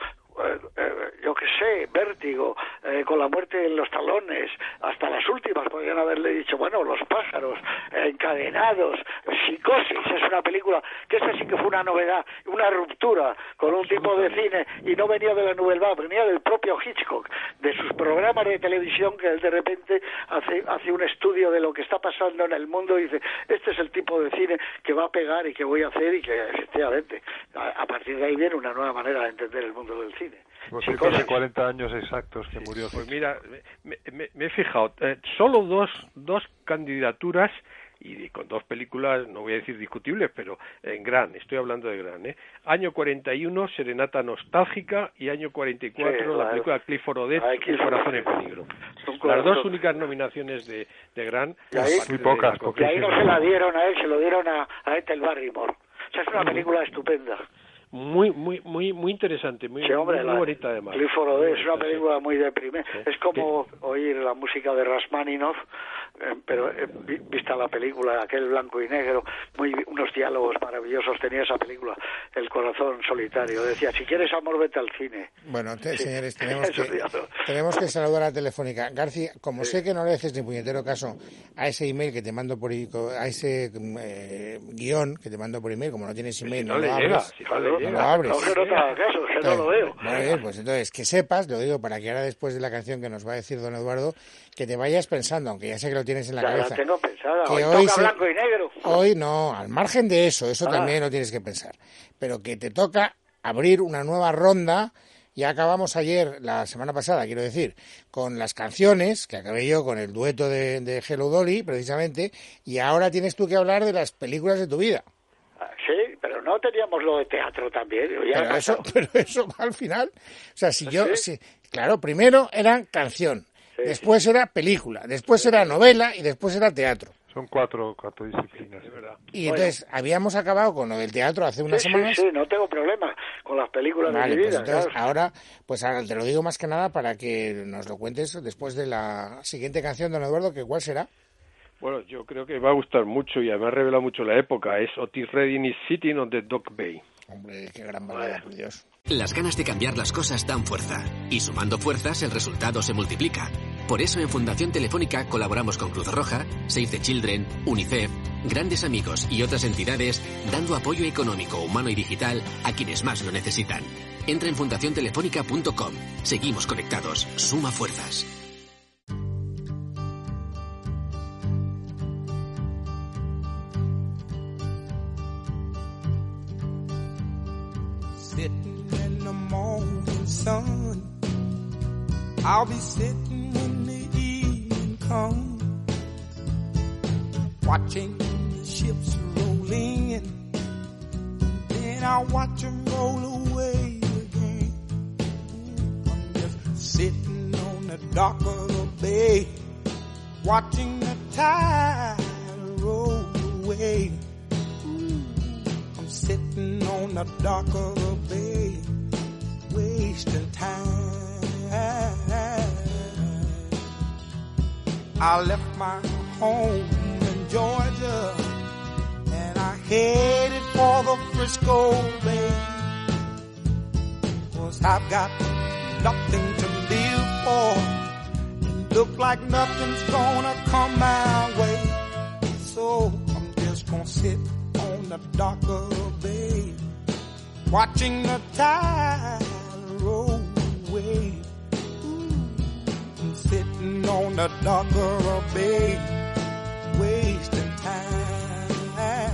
yo que sé, Vértigo, con la muerte en los talones, hasta las últimas podrían haberle dicho, bueno, Los pájaros, Encadenados, Psicosis, es una película que esta sí que fue una novedad, una ruptura con un tipo de cine, y no venía de la Nouvelle Vague, venía del propio Hitchcock, de sus programas de televisión, que él de repente hace un estudio de lo que está pasando en el mundo y dice, este es el tipo de cine que va a pegar y que voy a hacer, y que efectivamente a partir de ahí viene una nueva manera de entender el mundo del cine. Pues hace 40 años exactos que murió. Pues mira, me he fijado, solo dos candidaturas y con dos películas, no voy a decir discutibles, pero en gran, estoy hablando de gran, Año 41, Serenata nostálgica, y año 44, la película Clifford Odets, Un corazón en peligro. Las dos únicas nominaciones de gran, muy pocas, porque ahí no se la dieron a él, se lo dieron a Ethel Barrymore. O sea, es una película estupenda. Muy interesante, muy bonita además. Clifford Odets es una película muy deprimente. Sí. Es como oír la música de Rachmaninoff, pero vista la película, aquel blanco y negro, unos diálogos maravillosos tenía esa película, El corazón solitario. Decía, si quieres amor, vete al cine. Bueno, señores, tenemos que saludar a la Telefónica. García, como sé que no le haces ni puñetero caso a ese email que te mando por a ese guión que te mando por email, como no tienes email, no le llega, no lo abres. No, que no te haga caso, que no lo veo. Vale, pues entonces, que sepas, lo digo para que ahora después de la canción que nos va a decir don Eduardo, que te vayas pensando, aunque ya sé que lo tienes en la cabeza. Ya tengo pensada, que hoy toca blanco y negro. Hoy no, al margen de eso también lo tienes que pensar. Pero que te toca abrir una nueva ronda. Ya acabamos ayer, la semana pasada, quiero decir, con las canciones, que acabé yo con el dueto de Hello Dolly, precisamente, y ahora tienes tú que hablar de las películas de tu vida. Sí, pero no teníamos lo de teatro también. Pero eso al final, o sea, claro, primero eran canción, después era película, después era novela y después era teatro. Son cuatro disciplinas, es verdad. Y entonces habíamos acabado con lo del teatro hace unas semanas. Sí, no tengo problema con las películas de mi vida. Pues entonces, ahora te lo digo más que nada para que nos lo cuentes después de la siguiente canción, don Eduardo, que ¿cuál será? Bueno, yo creo que va a gustar mucho y además revela mucho la época. Es Otis Redding is Sitting on the Dock Bay. Hombre, qué gran balada, por Dios. Las ganas de cambiar las cosas dan fuerza. Y sumando fuerzas, el resultado se multiplica. Por eso en Fundación Telefónica colaboramos con Cruz Roja, Save the Children, UNICEF, Grandes Amigos y otras entidades, dando apoyo económico, humano y digital a quienes más lo necesitan. Entra en fundaciontelefónica.com. Seguimos conectados. Suma fuerzas. Sitting in the morning sun, I'll be sitting when the evening comes, watching the ships rolling in, then I'll watch them roll away again. I'm just sitting on the dock of the bay, watching the tide roll away. Sitting on the dock of the bay, wasting time. I left my home in Georgia and I headed for the Frisco Bay. 'Cause I've got nothing to live for and look like nothing's gonna come my way. So I'm just gonna sit on the dock of the bay, watching the tide roll away. I'm sitting on the dock of the bay, wasting time.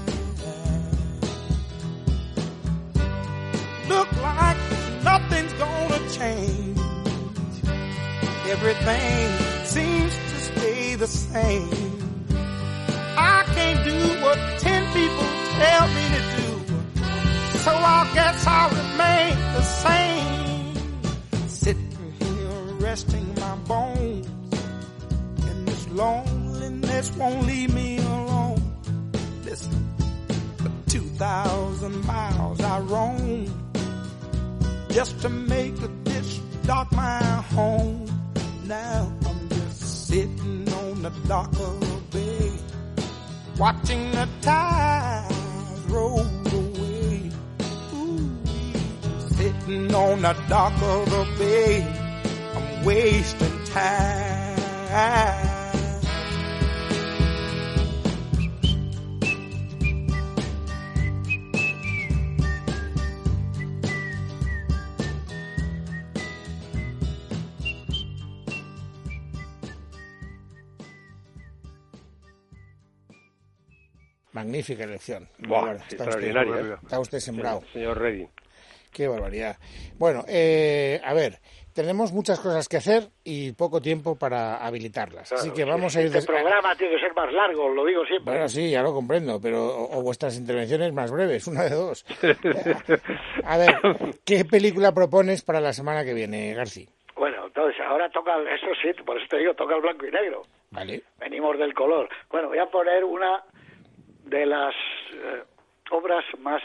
Look like nothing's gonna change. Everything seems to stay the same. I can't do what 10 people tell me to do, so I guess I'll remain the same. Sitting here resting my bones, and this loneliness won't leave me alone. Listen, for 2,000 miles I roam, just to make this dock my home. Now I'm just sitting on the dock of the bay, watching the tide roll away. Ooh, sitting on the dock of the bay, I'm wasting time. Magnífica elección. Buah, extraordinaria. Está usted sembrado. Señor Redding. Qué barbaridad. Bueno, a ver, tenemos muchas cosas que hacer y poco tiempo para habilitarlas. Claro, así que vamos a ir... Este programa tiene que ser más largo, lo digo siempre. Bueno, sí, ya lo comprendo, pero o vuestras intervenciones más breves, una de dos. A ver, ¿qué película propones para la semana que viene, Garci? Bueno, entonces, ahora toca, eso sí, por eso te digo, toca el blanco y negro. Vale. Venimos del color. Bueno, voy a poner una de las obras más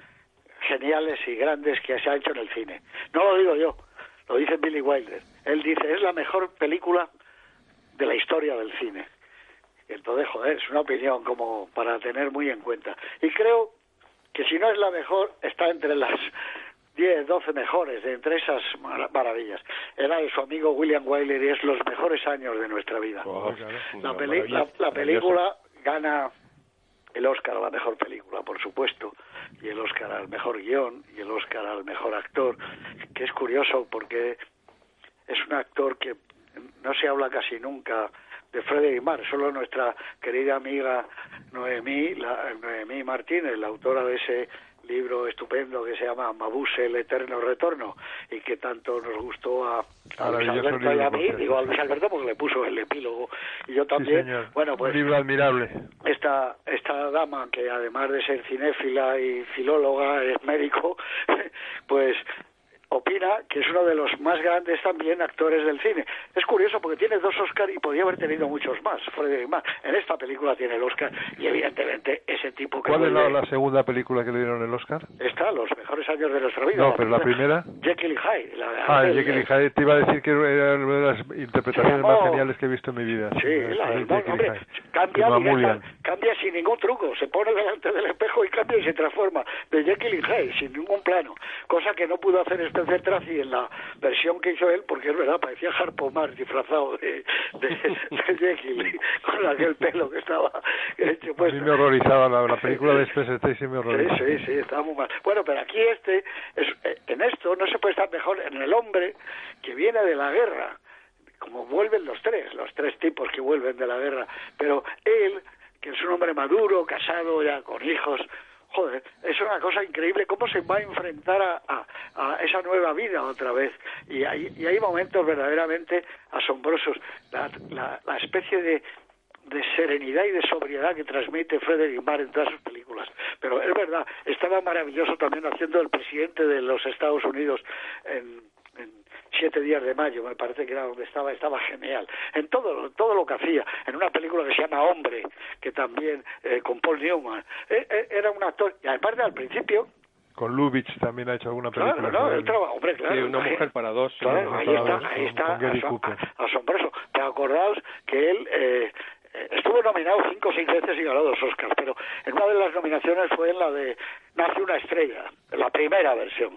geniales y grandes que se ha hecho en el cine. No lo digo yo, lo dice Billy Wilder. Él dice, es la mejor película de la historia del cine. Entonces, joder, es una opinión como para tener muy en cuenta. Y creo que si no es la mejor, está entre las 10, 12 mejores, de entre esas maravillas. Era de su amigo William Wyler y es Los mejores años de nuestra vida. Oh, claro, la película gana el Oscar a la mejor película, por supuesto, y el Oscar al mejor guión, y el Oscar al mejor actor, que es curioso porque es un actor que no se habla casi nunca de Frederick Marr, solo nuestra querida amiga Noemí Martínez, la autora de ese libro estupendo que se llama Mabuse, el eterno retorno, y que tanto nos gustó a Luis Alberto y a mí, digo a Luis Alberto porque le puso el epílogo, y yo también. Sí, bueno, pues un libro admirable. Esta dama, que además de ser cinéfila y filóloga, es médico, pues opina que es uno de los más grandes también actores del cine. Es curioso porque tiene 2 Oscars y podía haber tenido muchos más, Frederick Marr. En esta película tiene el Oscar y evidentemente ese tipo que... ¿Cuál es la segunda película que le dieron el Oscar? Está, Los mejores años de nuestra vida. No, pero la primera... Jekyll y Hyde. Jekyll y Hyde. Te iba a decir que era una de las interpretaciones más geniales que he visto en mi vida. Sí, hombre, cambia sin ningún truco. Se pone delante del espejo y cambia y se transforma de Jekyll y Hyde, sin ningún plano. Cosa que no pudo hacer Spencer Tracy en la versión que hizo él, porque es verdad, parecía Harpo Marx disfrazado de Jekyll, con aquel pelo que estaba hecho. Pues, a mí me horrorizaba la película de Spencer Tracy, me horrorizaba. Sí, estaba muy mal. Bueno, pero aquí en esto no se puede estar mejor en el hombre que viene de la guerra, como vuelven los tres tipos que vuelven de la guerra, pero él, que es un hombre maduro, casado ya con hijos, joder, es una cosa increíble cómo se va a enfrentar a esa nueva vida otra vez, y hay momentos verdaderamente asombrosos, la especie de serenidad y de sobriedad que transmite Frederick Marr en todas sus películas. Pero es verdad, estaba maravilloso también haciendo el presidente de los Estados Unidos en 7 días de mayo, me parece que era donde estaba genial. En todo lo que hacía, en una película que se llama Hombre, que también, con Paul Newman, era un actor, y aparte al principio... Con Lubitsch también ha hecho alguna película. Claro, él trabaja, hombre, claro. Sí, Una mujer para dos. Claro, ahí está, asombroso. Pero acordaos que él... estuvo nominado 5 o 6 veces y ganó 2 Oscars, pero en una de las nominaciones fue en la de Nace una estrella, la primera versión,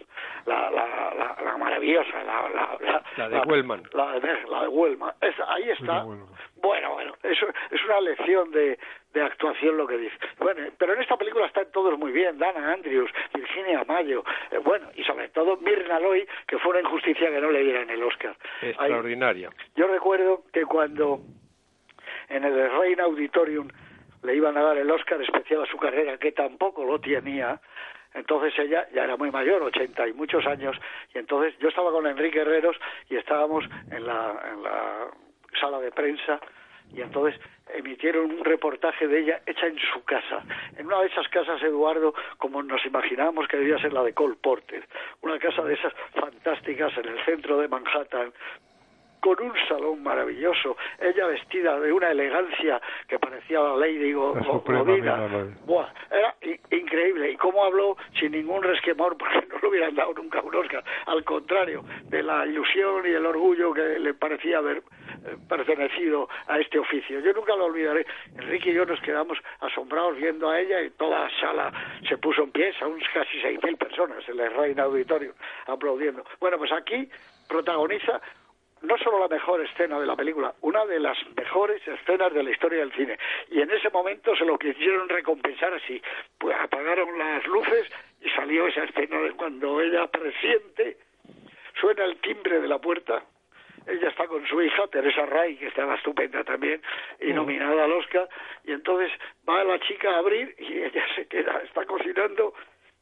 la maravillosa, la de Wellman. La de Wellman. Ahí está. Bueno, eso es una lección de actuación lo que dice. Bueno, pero en esta película están todos muy bien, Dana Andrews, Virginia Mayo, bueno, y sobre todo Myrna Loy, que fue una injusticia que no le dieran el Oscar. Extraordinaria. Yo recuerdo que cuando en el Reina Auditorium le iban a dar el Oscar especial a su carrera, que tampoco lo tenía, entonces ella ya era muy mayor, 80 y muchos años, y entonces yo estaba con Enrique Herreros y estábamos en la sala de prensa, y entonces emitieron un reportaje de ella hecha en su casa, en una de esas casas, Eduardo, como nos imaginábamos que debía ser la de Cole Porter, una casa de esas fantásticas en el centro de Manhattan, con un salón maravilloso, ella vestida de una elegancia que parecía la Lady Godina. Buah, era increíble, y cómo habló sin ningún resquemor, porque no le hubieran dado nunca un Oscar, al contrario, de la ilusión y el orgullo que le parecía haber pertenecido a este oficio. Yo nunca lo olvidaré. Enrique y yo nos quedamos asombrados viendo a ella, y toda la sala se puso en pie, a unos casi 6.000 personas en el Reina Auditorio aplaudiendo. Bueno, pues aquí protagoniza no solo la mejor escena de la película, una de las mejores escenas de la historia del cine. Y en ese momento se lo quisieron recompensar así. Pues apagaron las luces y salió esa escena de cuando ella presiente, suena el timbre de la puerta. Ella está con su hija, Teresa Ray, que estaba estupenda también, y nominada al Oscar, y entonces va la chica a abrir y ella se queda, está cocinando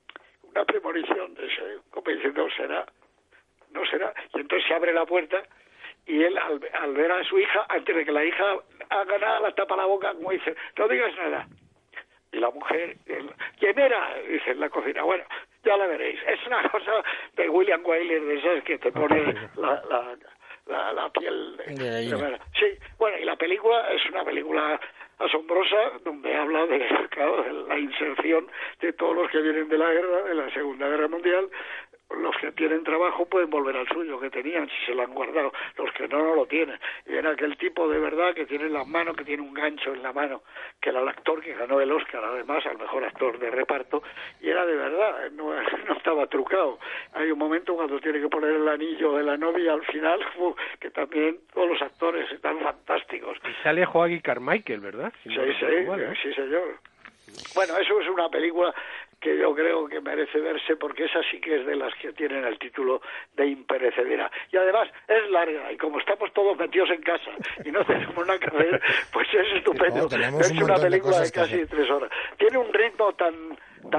una premonición de ese, como diciendo, no será. Y entonces se abre la puerta y él, al ver a su hija, antes de que la hija haga nada, la tapa la boca, como dice, no digas nada. Y la mujer, ¿quién era? Dice, en la cocina. Bueno, ya la veréis. Es una cosa de William Wyler, de esas que te pone la piel de sí, bueno, y la película es una película asombrosa donde habla de la inserción de todos los que vienen de la guerra, de la Segunda Guerra Mundial. Los que tienen trabajo pueden volver al suyo que tenían si se lo han guardado, los que no lo tienen. Y era aquel tipo de verdad que tiene en las manos, que tiene un gancho en la mano, que era el actor que ganó el Oscar además al mejor actor de reparto, y era de verdad, no estaba trucado. Hay un momento cuando tiene que poner el anillo de la novia al final, que también todos los actores están fantásticos. Y sale Joaquín Carmichael, ¿verdad? Sí, sí, señor. Bueno, eso es una película que yo creo que merece verse porque esa sí que es de las que tienen el título de imperecedera. Y además es larga y como estamos todos metidos en casa y no tenemos nada que hacer, pues es estupendo. No, es una película de casi 3 horas. Tiene un ritmo tan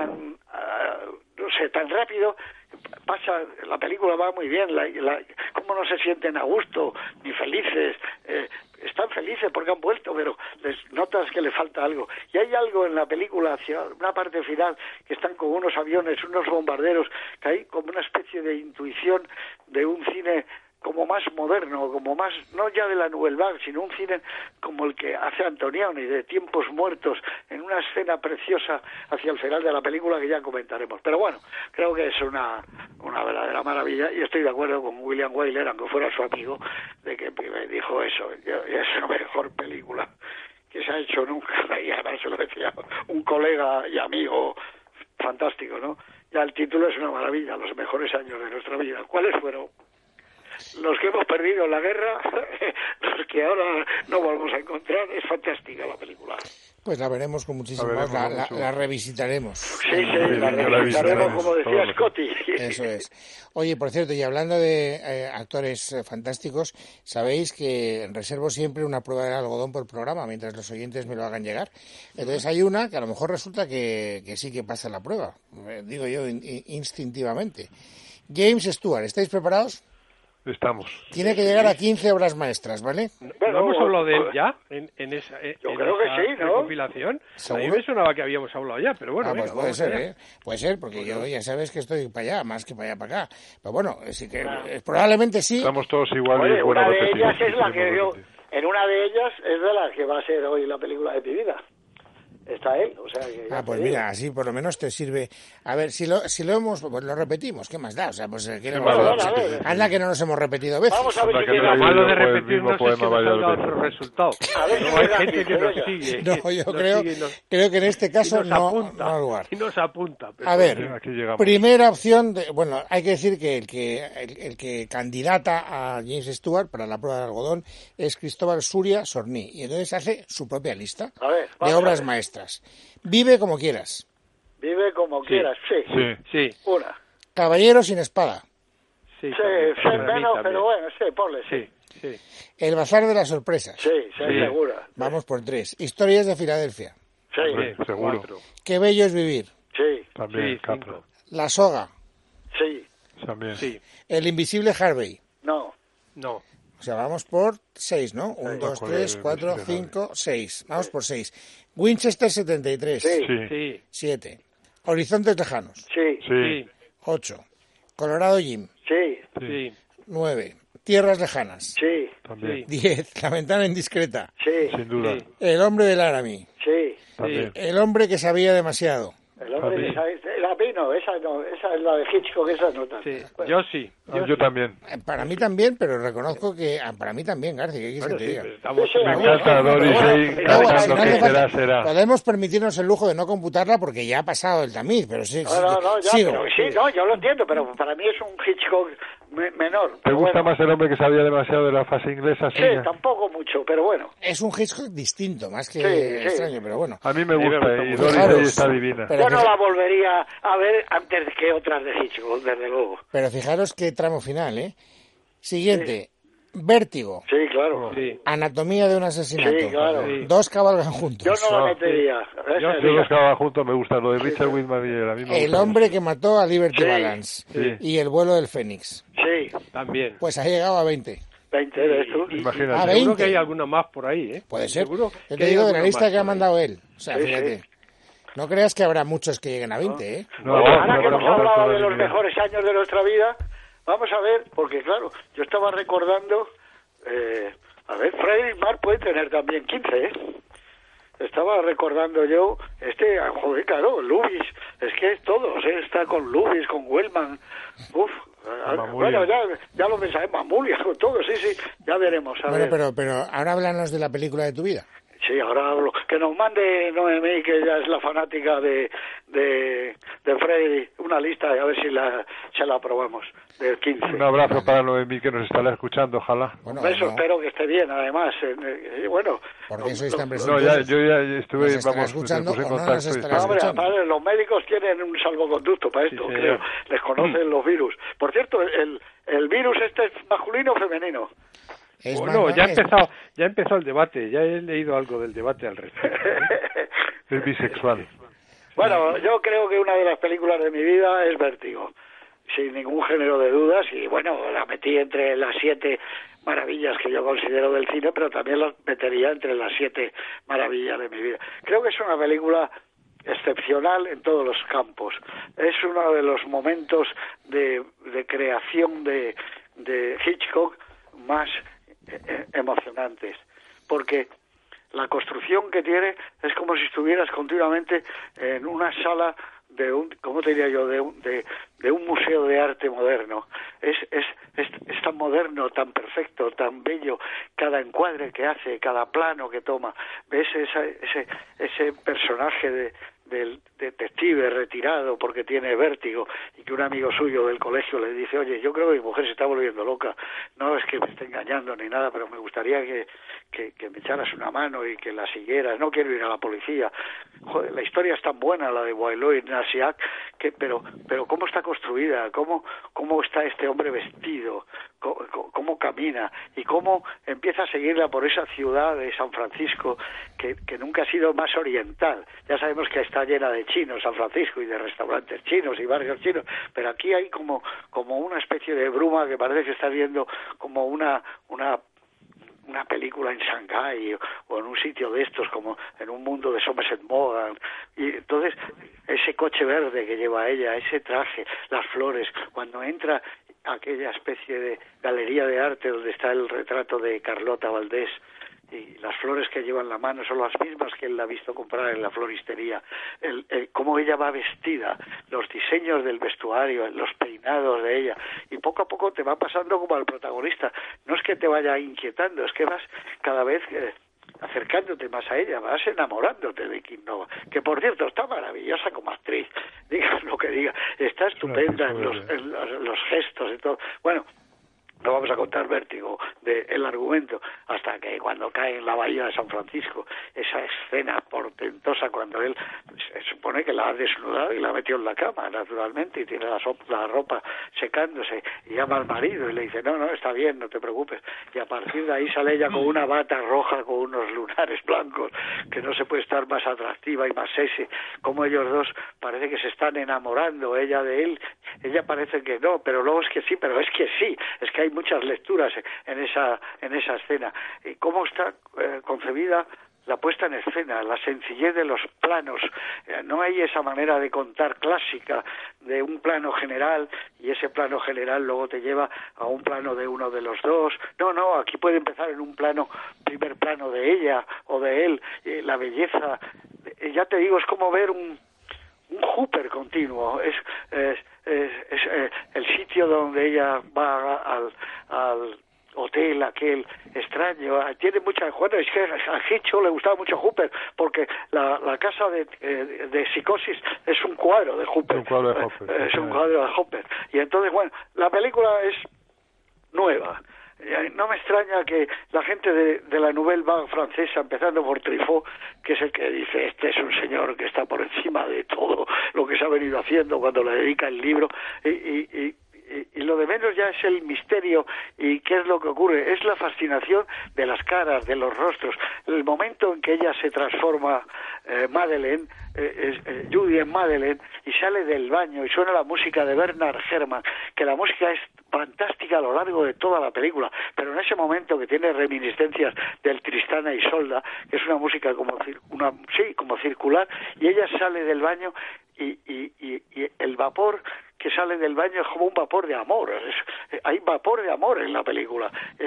rápido. Pasa, la película va muy bien, cómo no se sienten a gusto ni felices, están felices porque han vuelto, pero les notas que le falta algo. Y hay algo en la película hacia una parte final que están con unos aviones, unos bombarderos, que hay como una especie de intuición de un cine como más moderno, como más, no ya de la Nouvelle Vague, sino un cine como el que hace Antonioni, de tiempos muertos, en una escena preciosa hacia el final de la película que ya comentaremos. Pero bueno, creo que es una verdadera maravilla y estoy de acuerdo con William Wyler, aunque fuera su amigo, de que me dijo eso, es la mejor película que se ha hecho nunca, y además se lo decía un colega y amigo fantástico, ¿no? Ya el título es una maravilla, los mejores años de nuestra vida. ¿Cuáles fueron? Los que hemos perdido en la guerra, los que ahora no volvemos a encontrar. Es fantástica la película. Pues la veremos con muchísimo más, la revisitaremos. Sí, la revisitaremos, como decía Scotty. Eso es. Oye, por cierto, y hablando de actores fantásticos, sabéis que reservo siempre una prueba de algodón por programa, mientras los oyentes me lo hagan llegar. Entonces hay una que a lo mejor resulta que sí que pasa la prueba, digo yo instintivamente. James Stewart, ¿estáis preparados? Estamos. Tiene que llegar a 15 obras maestras, ¿vale? ¿No hemos hablado de él ya en esa yo creo que sí, ¿no? Recopilación? A mí me sonaba que habíamos hablado ya, pero bueno. Pues puede ser, ¿eh? Puede ser, porque yo ya sabes que estoy para allá, más que para allá, para acá. Pero bueno, sí que probablemente sí. Estamos todos iguales. Oye, una de ellas es la que yo... En una de ellas es de la que va a ser hoy la película de mi vida. Está él, o sea que... pues mira, así por lo menos te sirve. A ver, si lo hemos, pues lo repetimos, ¿qué más da? O sea, pues anda que no nos hemos repetido veces. Vamos a ver si lo malo de repetirnos es que nos han dado otro resultado. A ver, no, hay gente que nos sigue. No, yo creo que en este caso no ha lugar. Y nos apunta. A ver, primera opción, bueno, hay que decir que el que candidata a James Stewart para la prueba de algodón es Cristóbal Soria Sorní, y entonces hace su propia lista de obras maestras. Vive como quieras. Vive como quieras, sí. Una. Caballero sin espada. Sí, menos, pero bueno, ponle, sí. El bazar de las sorpresas. Sí, segura. Vamos por 3. Historias de Filadelfia. Sí, seguro. 4. Qué bello es vivir. Sí. También, 4. La soga. Sí. También. Sí. El invisible Harvey. No. O sea, vamos por 6, ¿no? 1, 2, 3, 4, 5, 6. Vamos por 6. Winchester 73. Sí. 7. Horizontes lejanos. Sí. 8. Colorado Jim. Sí. 9. Tierras lejanas. Sí. También. 10. La ventana indiscreta. Sí. Sin duda. El hombre del Laramie. Sí. También. El hombre que sabía demasiado. El hombre que sabe... esa es la de Hitchcock, esa no tanto. Sí. Bueno. Yo también. Para mí también, pero reconozco que para mí también, García, ¿qué quieres que te diga? Me encanta Doris ahí cantando que será. Podemos permitirnos el lujo de no computarla porque ya ha pasado el tamiz, pero sí. Yo lo entiendo, pero para mí es un Hitchcock menor. ¿Te gusta más el hombre que sabía demasiado de la fase inglesa? Sí, tampoco mucho, pero bueno. Es un Hitchcock distinto, más que extraño, pero bueno. A mí me gusta, y Doris ahí está divina. Yo no la volvería a ver antes que otras de Hitchcock, desde luego. Pero fijaros qué tramo final, ¿eh? Siguiente. Vértigo. Sí, claro. Sí. Anatomía de un asesinato. Sí, claro. Sí. Dos cabalgan juntos. Yo no la metería. Yo los que van juntos me gusta, lo de Richard Widmarrier. A mí me El gusta hombre mucho. que mató a Liberty Sí. Balance. Sí. Y el vuelo del Fénix. Sí, También. Pues ha llegado a 20. 20 eres tú. Imagínate. A Seguro 20. que hay alguna más por ahí, ¿eh? Puede ser. Seguro Yo que te hay digo de la alguna lista más que ha por ahí. mandado él. O sea, Sí, fíjate. sí. No creas que habrá muchos que lleguen a 20, ¿eh? No, Ahora no, que no, hemos no, hablado no, de no, los no. mejores años de nuestra vida, vamos a ver, porque claro, yo estaba recordando, a ver, Freddy Mar puede tener también 15, ¿eh? Estaba recordando yo, joder, claro, Lubis, es que es todos, ¿eh? Está con Lubis, con Wellman, bueno, ya lo pensaba, Mamulia, con todos, sí, ya veremos, a Bueno, ver. pero ahora háblanos de la película de tu vida. Sí, ahora hablo. Que nos mande Noemí, que ella es la fanática de Freddy, una lista, a ver si se la aprobamos, del 15. Un abrazo para Noemí, que nos estará escuchando, ojalá. Bueno, Eso no, espero que esté bien, además. Bueno, ¿por qué sois tan No, presuntuosos? yo ya estuve, ¿Nos estará vamos, escuchando me puse en o no contacto nos y estará está- hombre, escuchando? aparte, los médicos tienen un salvoconducto para esto, Sí, creo. señor. Les conocen los virus. Por cierto, el virus este es masculino o femenino. Es Bueno, más, ya es- empezó el debate, ya he leído algo del debate al respecto. Es bisexual. Bueno, yo creo que una de las películas de mi vida es Vértigo, sin ningún género de dudas, y bueno, la metí entre las 7 maravillas que yo considero del cine, pero también la metería entre las 7 maravillas de mi vida. Creo que es una película excepcional en todos los campos. Es uno de los momentos de creación de Hitchcock más emocionantes, porque la construcción que tiene es como si estuvieras continuamente en una sala de un, ¿cómo te diría yo?, de un museo de arte moderno. Es tan moderno, tan perfecto, tan bello, cada encuadre que hace, cada plano que toma. Ves ese personaje del detective retirado porque tiene vértigo y que un amigo suyo del colegio le dice: oye, yo creo que mi mujer se está volviendo loca, no es que me esté engañando ni nada, pero me gustaría que me echaras una mano y que la siguieras, no quiero ir a la policía. Joder, la historia es tan buena, la de Boileau y Nasiak, pero cómo está construida, cómo está este hombre vestido, cómo camina y cómo empieza a seguirla por esa ciudad de San Francisco que nunca ha sido más oriental. Ya sabemos que está llena de chinos San Francisco y de restaurantes chinos y barrios chinos, pero aquí hay como una especie de bruma que parece que está viendo como una película en Shanghái o en un sitio de estos, como en un mundo de Somerset Maugham. Y entonces ese coche verde que lleva ella, ese traje, las flores, cuando entra a aquella especie de galería de arte donde está el retrato de Carlota Valdés, y las flores que lleva en la mano son las mismas que él la ha visto comprar en la floristería, cómo ella va vestida, los diseños del vestuario, los peinados de ella, y poco a poco te va pasando como al protagonista. No es que te vaya inquietando, es que vas cada vez acercándote más a ella, vas enamorándote de Kim Nova, que por cierto está maravillosa como actriz, diga lo que diga, está estupenda en los gestos y todo. Bueno, no vamos a contar Vértigo del argumento hasta que cuando cae en la bahía de San Francisco, esa escena portentosa cuando él se supone que la ha desnudado y la metió en la cama, naturalmente, y tiene la ropa secándose, y llama al marido y le dice: no, está bien, no te preocupes, y a partir de ahí sale ella con una bata roja con unos lunares blancos, que no se puede estar más atractiva y más sexy, como ellos dos parece que se están enamorando, ella de él, ella parece que no, pero luego es que sí, pero es que sí, es que hay muchas lecturas en esa escena. Y cómo está concebida la puesta en escena, la sencillez de los planos. No hay esa manera de contar clásica de un plano general y ese plano general luego te lleva a un plano de uno de los dos. No, aquí puede empezar en un primer plano de ella o de él. La belleza, ya te digo, es como ver un Hooper continuo, es el sitio donde ella va al hotel aquel extraño, tiene mucha, bueno, es que a Hitchcock le gustaba mucho Hooper, porque la casa de Psicosis es un cuadro de Hooper, es un cuadro de Hooper, y entonces, bueno, la película es nueva. No me extraña que la gente de la Nouvelle Vague francesa, empezando por Truffaut, que es el que dice: este es un señor que está por encima de todo lo que se ha venido haciendo, cuando le dedica el libro, y y lo de menos ya es el misterio y qué es lo que ocurre. Es la fascinación de las caras, de los rostros. El momento en que ella se transforma, Madeleine, Judy en Madeleine, y sale del baño y suena la música de Bernard Herrmann, que la música es fantástica a lo largo de toda la película, pero en ese momento que tiene reminiscencias del Tristana y Isolda, que es una música como circular, y ella sale del baño y el vapor que sale del baño es como un vapor de amor. Hay vapor de amor en la película.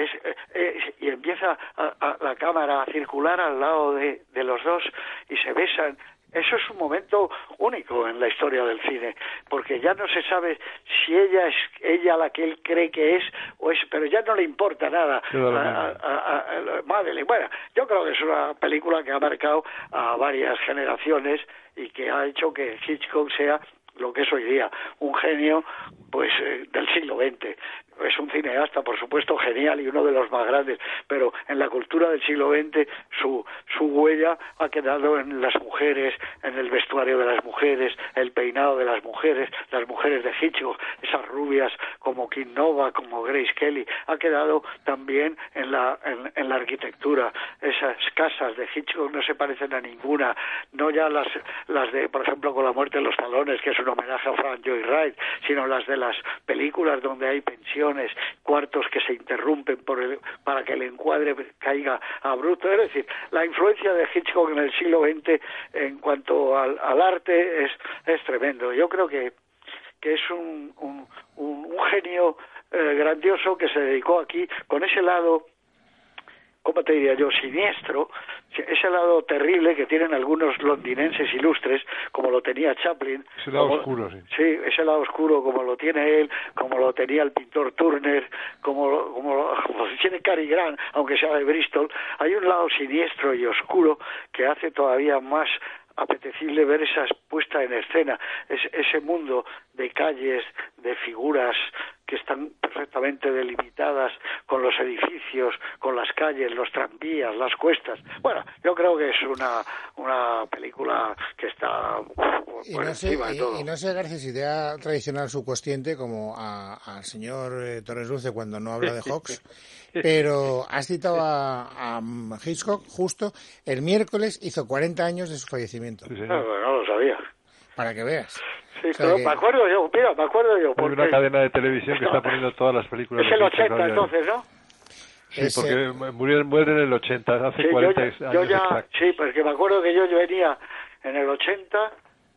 Y empieza la cámara a circular al lado de los dos y se besan. Eso es un momento único en la historia del cine, porque ya no se sabe si ella es ella la que él cree que es, pero ya no le importa nada a Madeleine. Bueno, yo creo que es una película que ha marcado a varias generaciones y que ha hecho que Hitchcock sea lo que es hoy día, un genio del siglo XX. Es un cineasta, por supuesto, genial y uno de los más grandes, pero en la cultura del siglo XX su huella ha quedado en las mujeres, en el vestuario de las mujeres, el peinado de las mujeres de Hitchcock, esas rubias como Kim Nova, como Grace Kelly, ha quedado también en la arquitectura. Esas casas de Hitchcock no se parecen a ninguna, no ya las de, por ejemplo, Con la muerte en los talones, que es un homenaje a Frank Lloyd Wright, sino las de las películas donde hay pensiones, cuartos que se interrumpen para que el encuadre caiga abrupto. Es decir, la influencia de Hitchcock en el siglo XX en cuanto al arte es tremendo. Yo creo que es un genio grandioso que se dedicó aquí con ese lado, ¿cómo te diría yo?, siniestro, ese lado terrible que tienen algunos londinenses ilustres, como lo tenía Chaplin. Ese lado oscuro, sí. Sí, ese lado oscuro como lo tiene él, como lo tenía el pintor Turner, como lo tiene Cary Grant, aunque sea de Bristol. Hay un lado siniestro y oscuro que hace todavía más apetecible ver esa puesta en escena, ese mundo de calles, de figuras que están perfectamente delimitadas, con los edificios, con las calles, los tranvías, las cuestas. Bueno, yo creo que es una película que está por encima de todo. Y no sé, García, si te ha traicionado su consciente como al señor Torres Luce cuando no habla de Hawks, pero has citado a Hitchcock justo el miércoles, hizo 40 años de su fallecimiento. Sí, señor. No lo sabía. Para que veas. Sí, pero me acuerdo yo. Hay una cadena de televisión que está poniendo todas las películas. Es el 80 entonces, ¿no? Sí, porque muere en el 80, hace 40 años exactos. Sí, porque me acuerdo que yo venía en el 80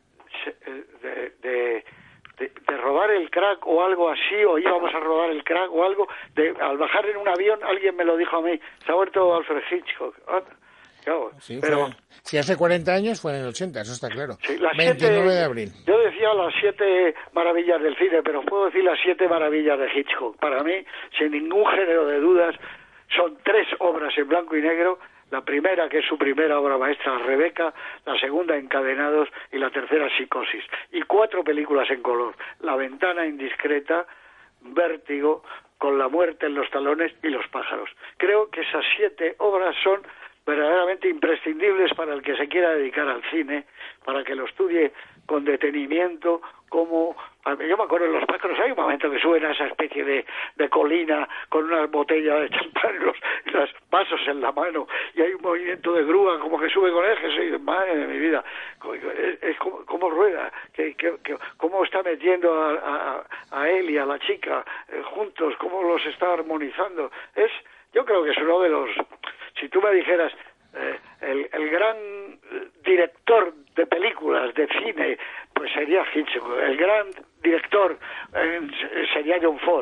de rodar el Crack o algo así, o íbamos a rodar el Crack o algo, al bajar en un avión alguien me lo dijo a mí, se ha muerto Alfred Hitchcock. Claro, sí, pero si hace 40 años fue en el 80, eso está claro. Sí, 29 de abril. Yo decía las 7 maravillas del cine, pero puedo decir las 7 maravillas de Hitchcock. Para mí, sin ningún género de dudas, son 3 obras en blanco y negro. La primera, que es su primera obra maestra, Rebeca, la segunda, Encadenados, y la tercera, Psicosis. Y 4 películas en color: La ventana indiscreta, Vértigo, Con la muerte en los talones y Los pájaros. Creo que esas 7 obras son verdaderamente imprescindibles para el que se quiera dedicar al cine, para que lo estudie con detenimiento, como yo me acuerdo en Los pájaros hay un momento que suben a esa especie de colina con una botella de champán y los vasos en la mano, y hay un movimiento de grúa como que sube con ejes, y madre de mi vida, es como rueda, cómo está metiendo a él y a la chica juntos, cómo los está armonizando. Yo creo que es uno de los, si tú me dijeras, el gran director de películas, de cine, pues sería Hitchcock. El gran director sería John Ford.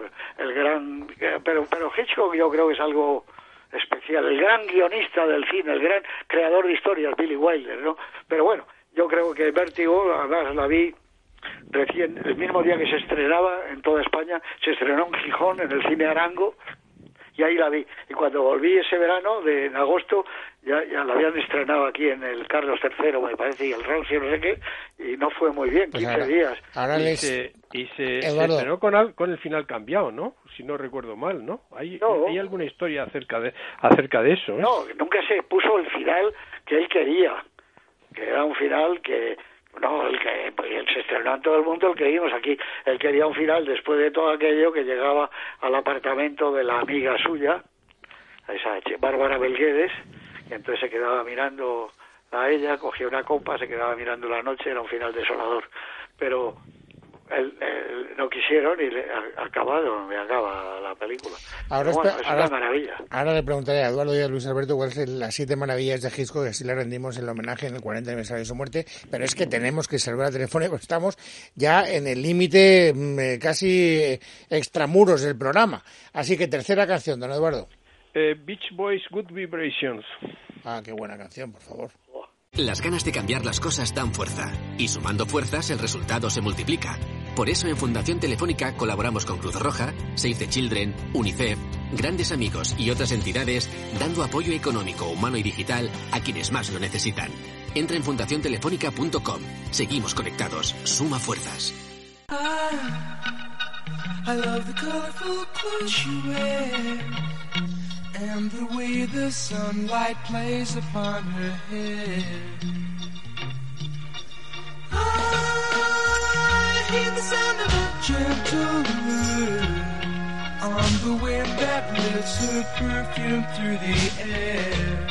Pero Hitchcock yo creo que es algo especial. El gran guionista del cine, el gran creador de historias, Billy Wilder, ¿no? Pero bueno, yo creo que Vértigo, además la vi recién, el mismo día que se estrenaba en toda España, se estrenó en Gijón, en el Cine Arango, y ahí la vi. Y cuando volví ese verano, en agosto, ya la habían estrenado aquí en el Carlos III, me parece, y el Rancio, no sé qué, y no fue muy bien, 15 días. Ahora se estrenó con el final cambiado, ¿no? Si no recuerdo mal, ¿no? ¿Hay alguna historia acerca de eso? No, nunca se puso el final que él quería, que era un final que No, el que se estrenó en todo el mundo, el que vimos aquí. Él quería un final después de todo aquello, que llegaba al apartamento de la amiga suya, esa Bárbara Belguedes, y entonces se quedaba mirando a ella, cogía una copa, se quedaba mirando la noche, era un final desolador. Pero él no quisieron y acaba la película. Ahora, bueno, es una maravilla. Ahora le preguntaré a Eduardo y a Luis Alberto cuáles son las 7 maravillas de Hitchcock, que así le rendimos el homenaje en el 40 aniversario de su muerte, pero es que tenemos que salvar la telefónica, porque estamos ya en el límite casi extramuros del programa. Así que tercera canción, don Eduardo. Beach Boys, Good Vibrations. Ah, qué buena canción, por favor. Las ganas de cambiar las cosas dan fuerza, y sumando fuerzas el resultado se multiplica. Por eso en Fundación Telefónica colaboramos con Cruz Roja, Save the Children, UNICEF, Grandes Amigos y otras entidades, dando apoyo económico, humano y digital a quienes más lo necesitan. Entra en fundaciontelefónica.com. Seguimos conectados. Suma fuerzas. I love the colorful clothes you wear, and the way the sunlight plays upon her hair. I hear the sound of a gentle word on the wind that lifts her perfume through the air.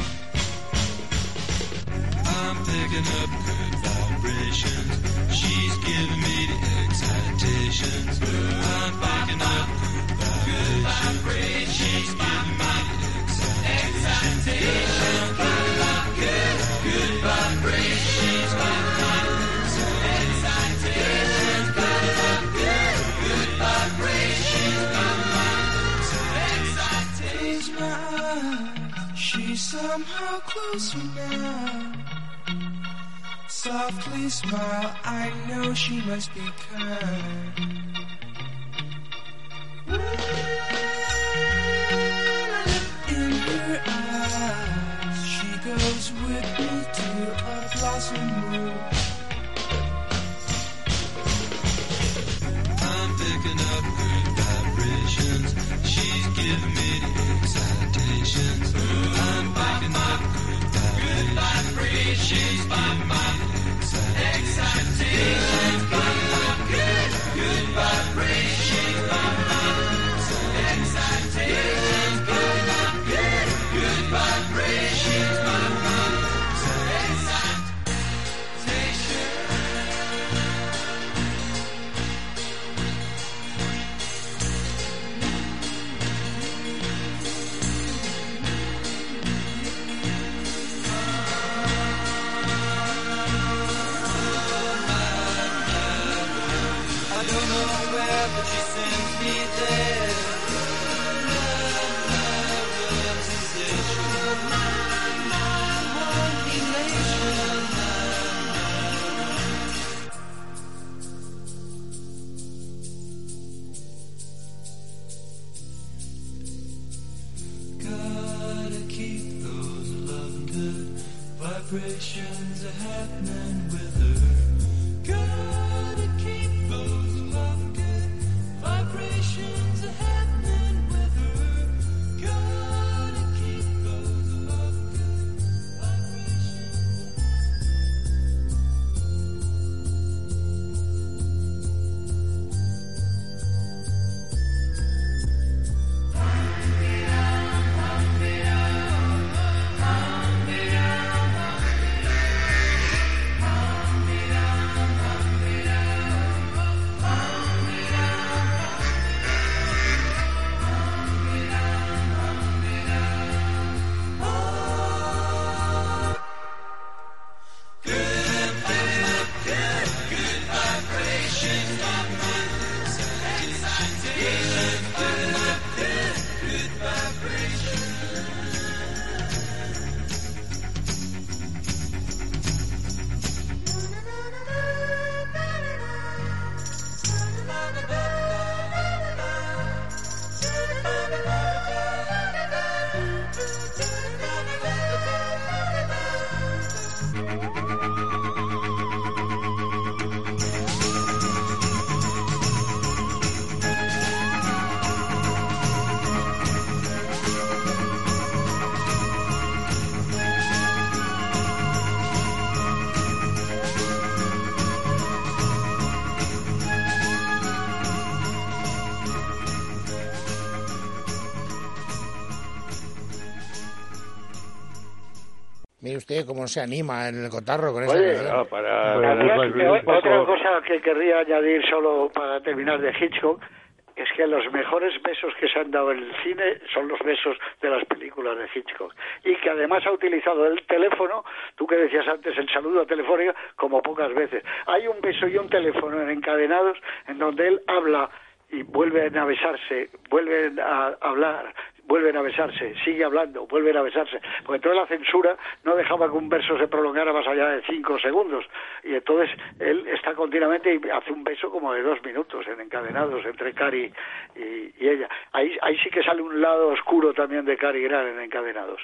I'm picking up good vibrations. She's giving me the excitations. I'm picking up good vibrations. She's giving me the excitations. Good vibrations. She's giving me she's somehow closer now. Softly smile, I know she must be kind. In her eyes, she goes with me to a blossom room. I'm picking up good vibrations. She's giving me the excitations. I'm picking up good vibrations. She's giving me the excitations. Good vibrations. Excitations. Good vibrations. But she sends me there. Love's essential. One elation. Gotta keep those loving good vibrations happening with her. Gotta keep those loving good vibrations are happening with her. Gotta keep those love good vibrations. Mire usted cómo se anima en el cotarro con Oye, esa canción. Otra cosa que querría añadir solo para terminar de Hitchcock es que los mejores besos que se han dado en el cine son los besos de las películas de Hitchcock, y que además ha utilizado el teléfono, tú que decías antes, el saludo telefónico, como pocas veces. Hay un beso y un teléfono en Encadenados en donde él habla y vuelven a besarse, vuelven a hablar, vuelven a besarse, sigue hablando, vuelven a besarse, porque toda la censura no dejaba que un verso se prolongara más allá de 5 segundos, y entonces él está continuamente y hace un beso como de 2 minutos en Encadenados entre Cary y ella. Ahí sí que sale un lado oscuro también de Cary Grant en Encadenados.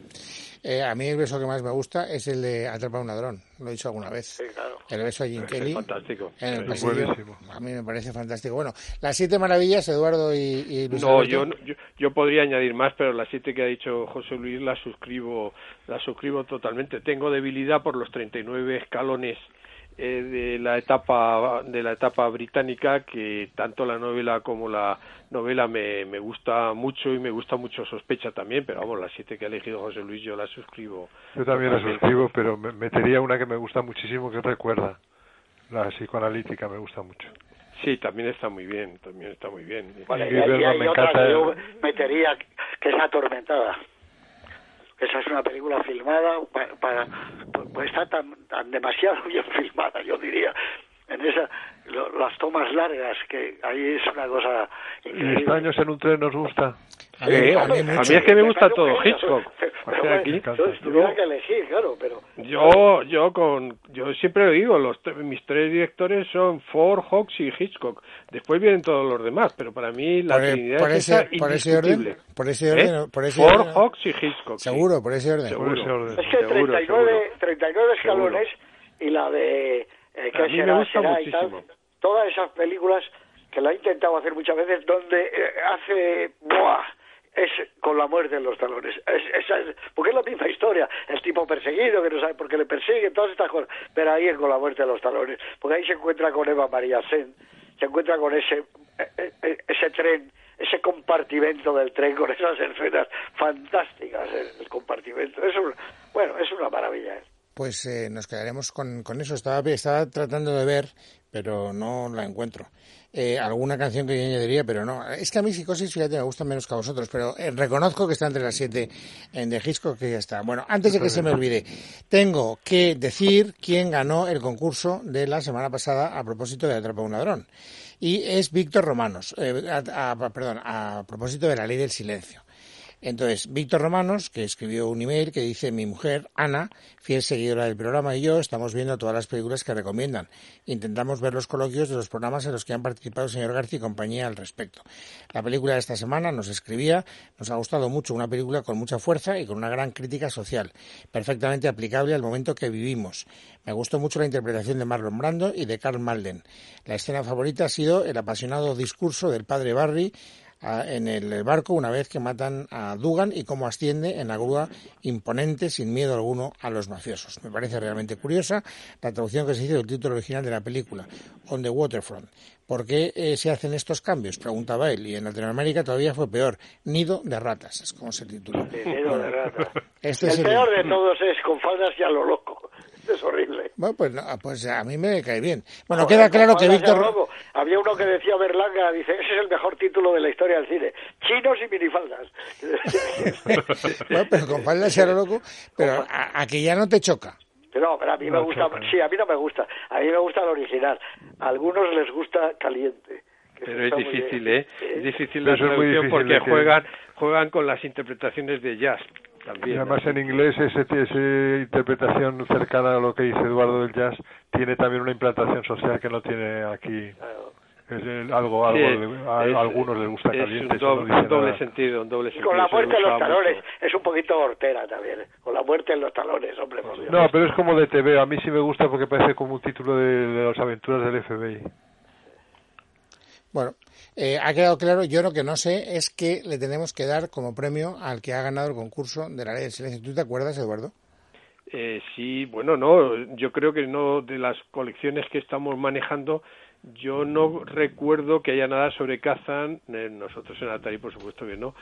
A mí el beso que más me gusta es el de Atrapa a un ladrón, lo he dicho alguna vez. Sí, claro. El beso a Jim Kelly. Fantástico. En el Es pasillo. buenísimo. A mí me parece fantástico. Bueno, las 7 maravillas, Eduardo y Luis No, Alberto. yo podría añadir más, pero las 7 que ha dicho José Luis las suscribo totalmente. Tengo debilidad por los 39 escalones de la etapa británica, que tanto la novela como la novela me gusta mucho, y me gusta mucho Sospecha también, pero vamos, las 7 que ha elegido José Luis yo las suscribo. Yo también la suscribo, pero metería una que me gusta muchísimo, que Recuerda. La psicoanalítica me gusta mucho. Sí, también está muy bien. Vale, Y y hay me otra encanta que yo metería, que es Atormentada. Esa es una película filmada pues está tan demasiado bien filmada, yo diría. En esa, las tomas largas, que ahí es una cosa increíble. Y Extraños en un tren nos gusta. A mí es que me gusta todo Hitchcock. Pero bueno, yo tuviera que elegir, claro, pero... Yo siempre lo digo, mis 3 directores son Ford, Hawks y Hitchcock. Después vienen todos los demás, pero para mí la Trinidad es indiscutible. Por ese orden. Ford, Hawks y Hitchcock. Seguro, por ese orden. Seguro. Es que 39 escalones y la de... A mí me gusta muchísimo. Todas esas películas que la he intentado hacer muchas veces, donde hace... ¡buah! Es con la muerte en los talones. Porque es la misma historia. El tipo perseguido, que no sabe por qué le persigue, todas estas cosas. Pero ahí es con la muerte en los talones. Porque ahí se encuentra con Eva María Sen, se encuentra con ese tren, ese compartimento del tren, con esas escenas fantásticas, el compartimento. Es una maravilla. Pues nos quedaremos con eso. Estaba tratando de ver, pero no la encuentro. Alguna canción que yo añadiría, pero no. Es que a mí Psicosis, fíjate, me gusta menos que a vosotros, pero reconozco que está entre las 7 en de Hitchcock, que ya está. Bueno, antes de que se me olvide, tengo que decir quién ganó el concurso de la semana pasada a propósito de Atrapa a un ladrón. Y es Víctor Romanos, a propósito de La ley del silencio. Entonces, Víctor Romanos, que escribió un email que dice: mi mujer, Ana, fiel seguidora del programa, y yo estamos viendo todas las películas que recomiendan. Intentamos ver los coloquios de los programas en los que han participado el señor García y compañía al respecto. La película de esta semana, nos escribía, nos ha gustado mucho, una película con mucha fuerza y con una gran crítica social, perfectamente aplicable al momento que vivimos. Me gustó mucho la interpretación de Marlon Brando y de Karl Malden. La escena favorita ha sido el apasionado discurso del padre Barry en el barco una vez que matan a Dugan, y cómo asciende en la grúa imponente sin miedo alguno a los mafiosos. Me parece realmente curiosa la traducción que se hizo del título original de la película, On the Waterfront. ¿Por qué se hacen estos cambios?, preguntaba él, y en Latinoamérica todavía fue peor, Nido de ratas, es como se titula. Nido de ratas. El peor de todos es Con faldas y a lo loco. Es horrible. Bueno, pues a mí me cae bien. Bueno, queda claro que Víctor... Había uno que decía Berlanga, dice, ese es el mejor título de la historia del cine. Chinos y minifaldas. Bueno, pero con faldas y a lo loco, pero a que ya no te choca. No, pero a mí me gusta, sí, a mí no me gusta. A mí me gusta el original. A algunos les gusta caliente. Pero es difícil, Es difícil la traducción porque juegan con las interpretaciones de jazz. También, y además en inglés esa interpretación cercana a lo que dice Eduardo del jazz tiene también una implantación social que no tiene aquí. Es algo a algunos les gusta caliente. Es un doble sentido. Y con la muerte en los talones es un poquito hortera también. Con la muerte en los talones, hombre. No, pero es como de TV. A mí sí me gusta porque parece como un título de las aventuras del FBI. Bueno, ha quedado claro. Yo lo que no sé es que le tenemos que dar como premio al que ha ganado el concurso de La ley del silencio. ¿Tú te acuerdas, Eduardo? Sí, bueno, no, yo creo que no, de las colecciones que estamos manejando, Yo no recuerdo que haya nada sobre Kazan, nosotros en Atari por supuesto que no,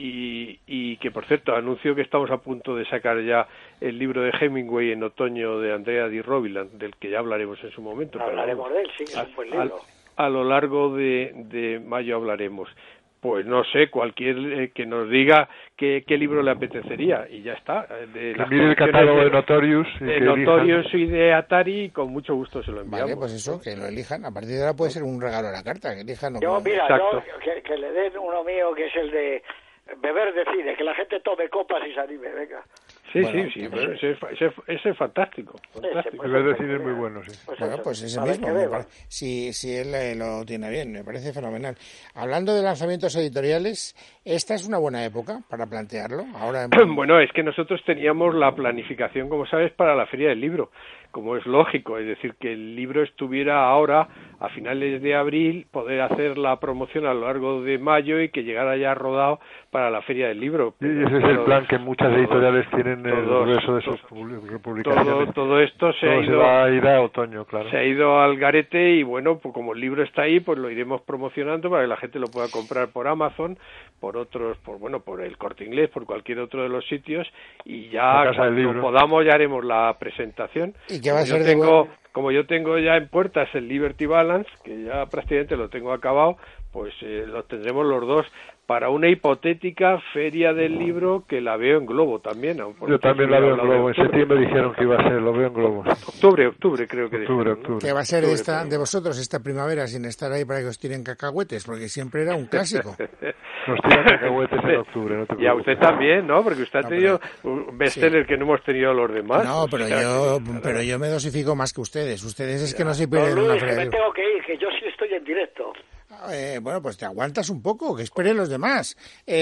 y que por cierto anuncio que estamos a punto de sacar ya el libro de Hemingway en otoño de Andrea Di Roviland, del que ya hablaremos en su momento. Hablaremos de él, sí, que es un buen libro. A lo largo de mayo hablaremos. Pues no sé, cualquier que nos diga qué libro le apetecería y ya está. Que mire el catálogo de Notorious. De Notorious y de Atari, y con mucho gusto se lo enviamos. Vale, pues eso, que lo elijan. A partir de ahora puede ser un regalo a la carta, que elijan. Yo que le den uno mío, que es el de beber decide, que la gente tome copas y se anime, venga. Sí, bueno, sí, pero ese es fantástico. Beber decide es muy bueno, sí. Pues ese mismo, si él lo tiene bien, me parece fenomenal. Hablando de lanzamientos editoriales, ¿esta es una buena época para plantearlo? Ahora Bueno, es que nosotros teníamos la planificación, como sabes, para la Feria del Libro, como es lógico, es decir, que el libro estuviera ahora a finales de abril, poder hacer la promoción a lo largo de mayo y que llegara ya rodado para la Feria del Libro. Y ese es el plan que muchas editoriales tienen el grueso de sus publicaciones. Todo esto se va a ir a otoño, claro. Se ha ido al garete y bueno, pues como el libro está ahí, pues lo iremos promocionando para que la gente lo pueda comprar por Amazon, por otros, por el Corte Inglés, por cualquier otro de los sitios, y ya cuando podamos ya haremos la presentación. ¿Y qué va a ser como yo tengo ya en puertas el Liberty Balance, que ya prácticamente lo tengo acabado, pues lo tendremos los dos para una hipotética feria del libro que la veo en Globo también. Yo también la veo en Globo. En septiembre dijeron que iba a ser, lo veo en Globo. Octubre creo que octubre. ¿Qué va a ser de vosotros esta primavera sin estar ahí para que os tiren cacahuetes? Porque siempre era un clásico. Nos tiran cacahuetes en octubre, no te preocupes. Y a usted también, ¿no? Porque usted ha tenido un bestseller que no hemos tenido los demás. No, pero yo me dosifico más que ustedes. Ustedes es que no se pierden una feria. Me tengo que ir, que yo sí estoy en directo. Bueno, pues te aguantas un poco, que esperen los demás.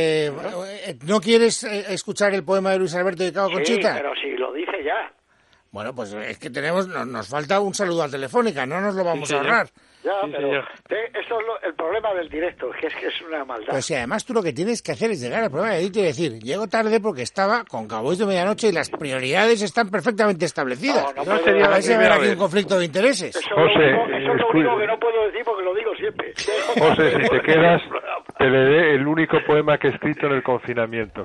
¿No quieres escuchar el poema de Luis Alberto dedicado a Conchita? Sí, pero si lo dice ya. Bueno, pues es que nos falta un saludo a Telefónica, no nos lo vamos a ahorrar. Ya, pero eso es el problema del directo, que es una maldad. Pero si además tú lo que tienes que hacer es llegar al programa de edito y decir, llego tarde porque estaba con Cowboys de Medianoche y las prioridades están perfectamente establecidas. No sería a ver si haber aquí un conflicto de intereses. Eso es lo único que no puedo decir porque lo digo siempre. José, si te quedas, te leeré el único poema que he escrito en el confinamiento.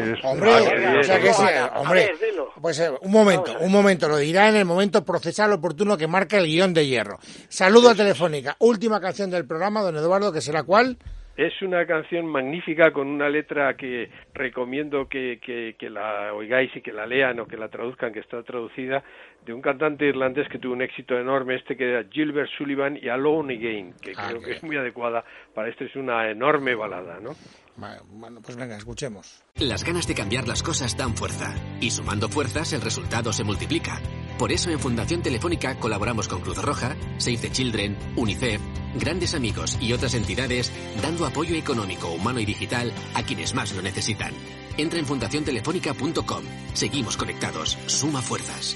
Pues un momento, lo dirá en el momento procesal oportuno que marca el guión de hierro. Saludo a Telefónica. Última canción del programa, don Eduardo, que será ¿cuál? Es una canción magnífica con una letra que recomiendo que la oigáis y que la lean o que la traduzcan, que está traducida, de un cantante irlandés que tuvo un éxito enorme, que era Gilbert Sullivan, y Alone Again, que creo que es muy adecuada para esto. Es una enorme balada, ¿no? Bueno, pues venga, escuchemos. Las ganas de cambiar las cosas dan fuerza, y sumando fuerzas el resultado se multiplica. Por eso en Fundación Telefónica colaboramos con Cruz Roja, Save the Children, UNICEF, Grandes Amigos y otras entidades, dando apoyo económico, humano y digital a quienes más lo necesitan. Entra en fundaciontelefónica.com. Seguimos conectados. Suma fuerzas.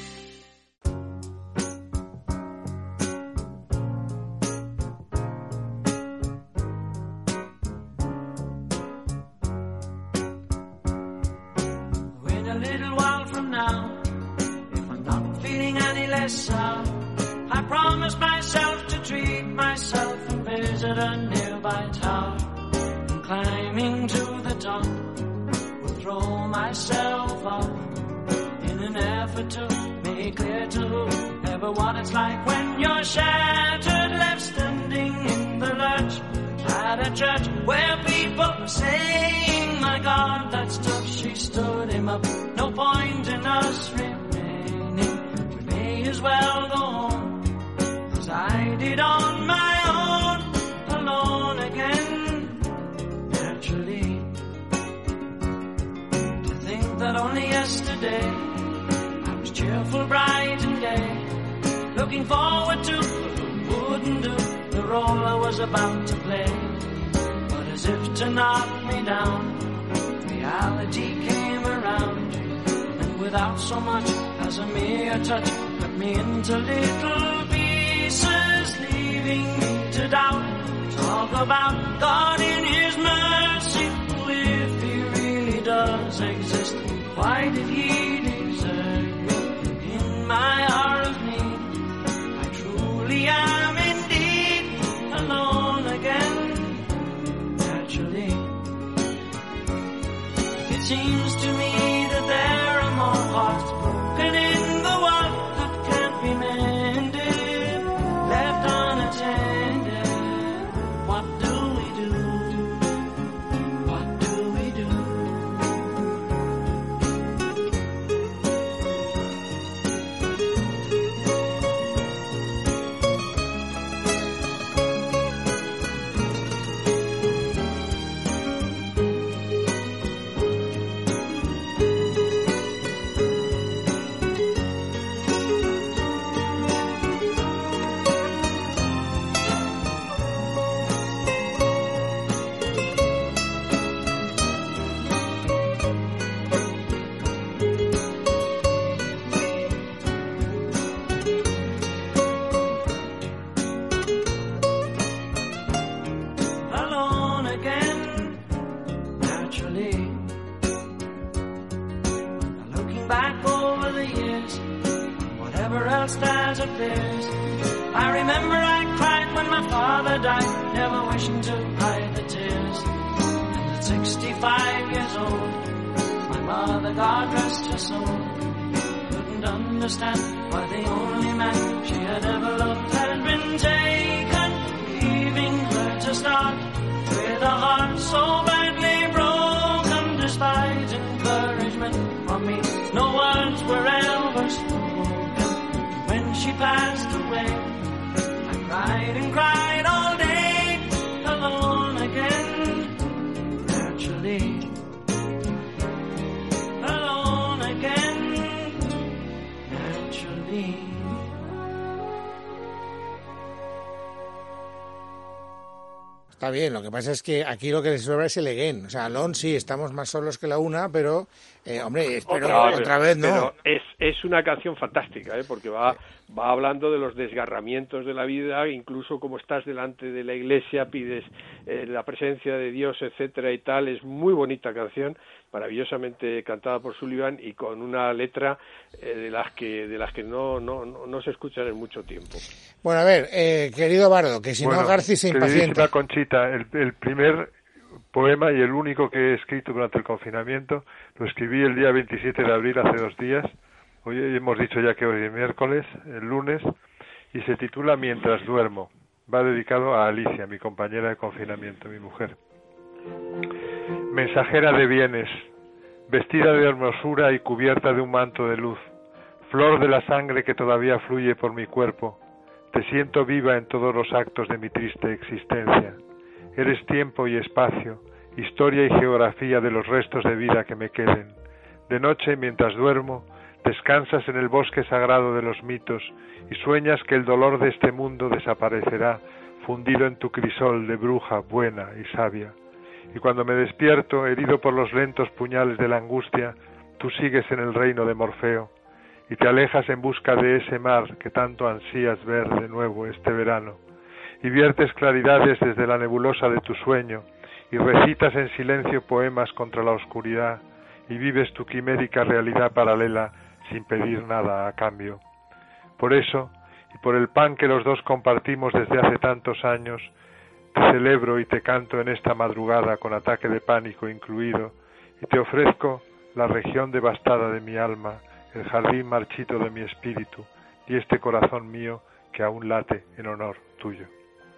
I promise myself to treat myself and visit a nearby tower. And climbing to the top, will throw myself off in an effort to make clear to whoever what it's like when you're shattered, left standing in the lurch at a church where people are saying, my God, that's tough. She stood him up. No point in us remaining. We may as well go home, 'cause I did on my own, alone again. Naturally, to think that only yesterday I was cheerful, bright and gay, looking forward to what wouldn't do the role I was about to play. But as if to knock me down, reality came around, and without so much as a mere touch, cut me into little pieces, leaving me to doubt. Talk about God in His mercy, if He really does exist, why did He desert me in my hour of need? I truly am indeed seems to me that there are more hearts broken in the world that can't be mended, left unattended. What do we do? What do we do? Alone again, naturally. Looking back over the years, whatever else that appears, I remember I cried when my father died, never wishing to hide the tears. And at 65 years old, my mother, God rest her soul, couldn't understand why the only man she had ever loved had been taken, leaving her to start with a heart so badly broken. Despite encouragement from me, no words were ever spoken. When she passed away, I cried and cried all day, alone again, naturally. Alone again, naturally. Está bien, lo que pasa es que aquí lo que les sobra es el again. O sea, Alon sí, estamos más solos que la una, pero, hombre, espero otra vez no. Pero es una canción fantástica, porque va hablando de los desgarramientos de la vida, incluso como estás delante de la iglesia, pides la presencia de Dios, etcétera y tal. Es muy bonita canción, maravillosamente cantada por Sullivan y con una letra de las que no se escuchan en mucho tiempo. Bueno, a ver, querido Bardo, que si no Garci se impacienta. Conchita, el primer poema y el único que he escrito durante el confinamiento lo escribí el día 27 de abril, hace 2 días. Hoy hemos dicho ya que hoy es miércoles, el lunes, y se titula Mientras duermo. Va dedicado a Alicia, mi compañera de confinamiento, mi mujer. Mensajera de bienes, vestida de hermosura y cubierta de un manto de luz, flor de la sangre que todavía fluye por mi cuerpo, te siento viva en todos los actos de mi triste existencia. Eres tiempo y espacio, historia y geografía de los restos de vida que me queden. De noche, mientras duermo, descansas en el bosque sagrado de los mitos y sueñas que el dolor de este mundo desaparecerá, fundido en tu crisol de bruja buena y sabia. Y cuando me despierto, herido por los lentos puñales de la angustia, tú sigues en el reino de Morfeo y te alejas en busca de ese mar que tanto ansías ver de nuevo este verano. Y viertes claridades desde la nebulosa de tu sueño y recitas en silencio poemas contra la oscuridad y vives tu quimérica realidad paralela sin pedir nada a cambio. Por eso, y por el pan que los dos compartimos desde hace tantos años, te celebro y te canto en esta madrugada con ataque de pánico incluido, y te ofrezco la región devastada de mi alma, el jardín marchito de mi espíritu, y este corazón mío que aún late en honor tuyo.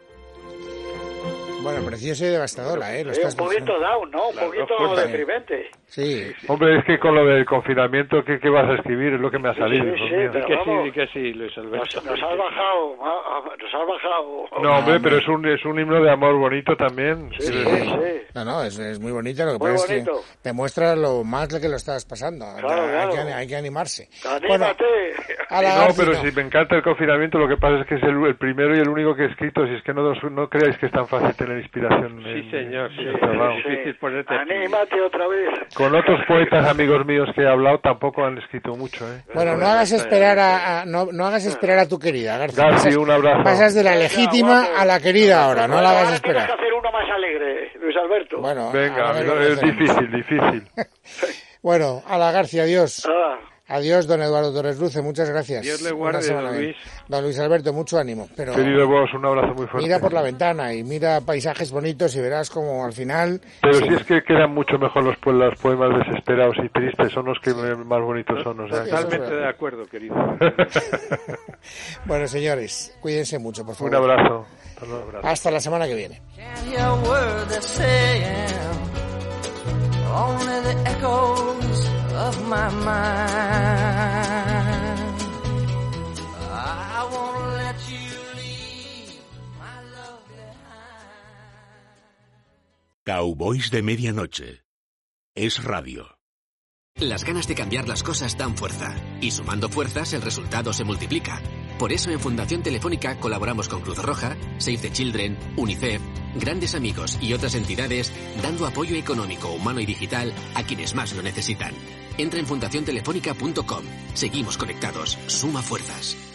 Bueno, precioso y devastadora, ¿eh? Un poquito down, ¿no? Un poquito deprimente. Sí. Hombre, es que con lo del confinamiento, ¿qué vas a escribir? Es lo que me ha salido. Sí, que sí, Luis Alberto. Nos has bajado. No, hombre, pero es un himno de amor bonito también. Sí. No, es muy bonito. Lo que pasa es que te muestra lo mal que lo estás pasando. Claro. Hay que animarse. ¡Anímate! No, pero si me encanta el confinamiento, lo que pasa es que es el primero y el único que he escrito. Si es que no creáis que es tan fácil tener inspiración. Sí, señor. Sí. Difícil ponerte. Anímate otra vez. Con otros poetas amigos míos que he hablado tampoco han escrito mucho, ¿eh? Bueno, no hagas esperar no hagas esperar a tu querida, García. García, un abrazo. Pasas de la legítima a la querida ahora, no la hagas esperar. Tienes que hacer uno más alegre, Luis Alberto. Bueno, venga, es difícil. Bueno, a la García, adiós. Adiós, don Eduardo Torres Luce, muchas gracias. Dios le guarde, don Luis. Don Luis Alberto, mucho ánimo. Pero querido vos, un abrazo muy fuerte. Mira por la ventana y mira paisajes bonitos y verás como al final... Pero si es que quedan mucho mejor los poemas desesperados y tristes, son los que más bonitos son. O sea, totalmente de acuerdo, querido. Bueno, señores, cuídense mucho, por favor. Un abrazo. Hasta la semana que viene. Only the echoes of my mind. I won't let you leave my love behind. Cowboys de medianoche. Es radio. Las ganas de cambiar las cosas dan fuerza, y sumando fuerzas el resultado se multiplica. Por eso en Fundación Telefónica colaboramos con Cruz Roja, Save the Children, UNICEF, Grandes Amigos y otras entidades, dando apoyo económico, humano y digital a quienes más lo necesitan. Entra en fundaciontelefónica.com. Seguimos conectados. Suma fuerzas.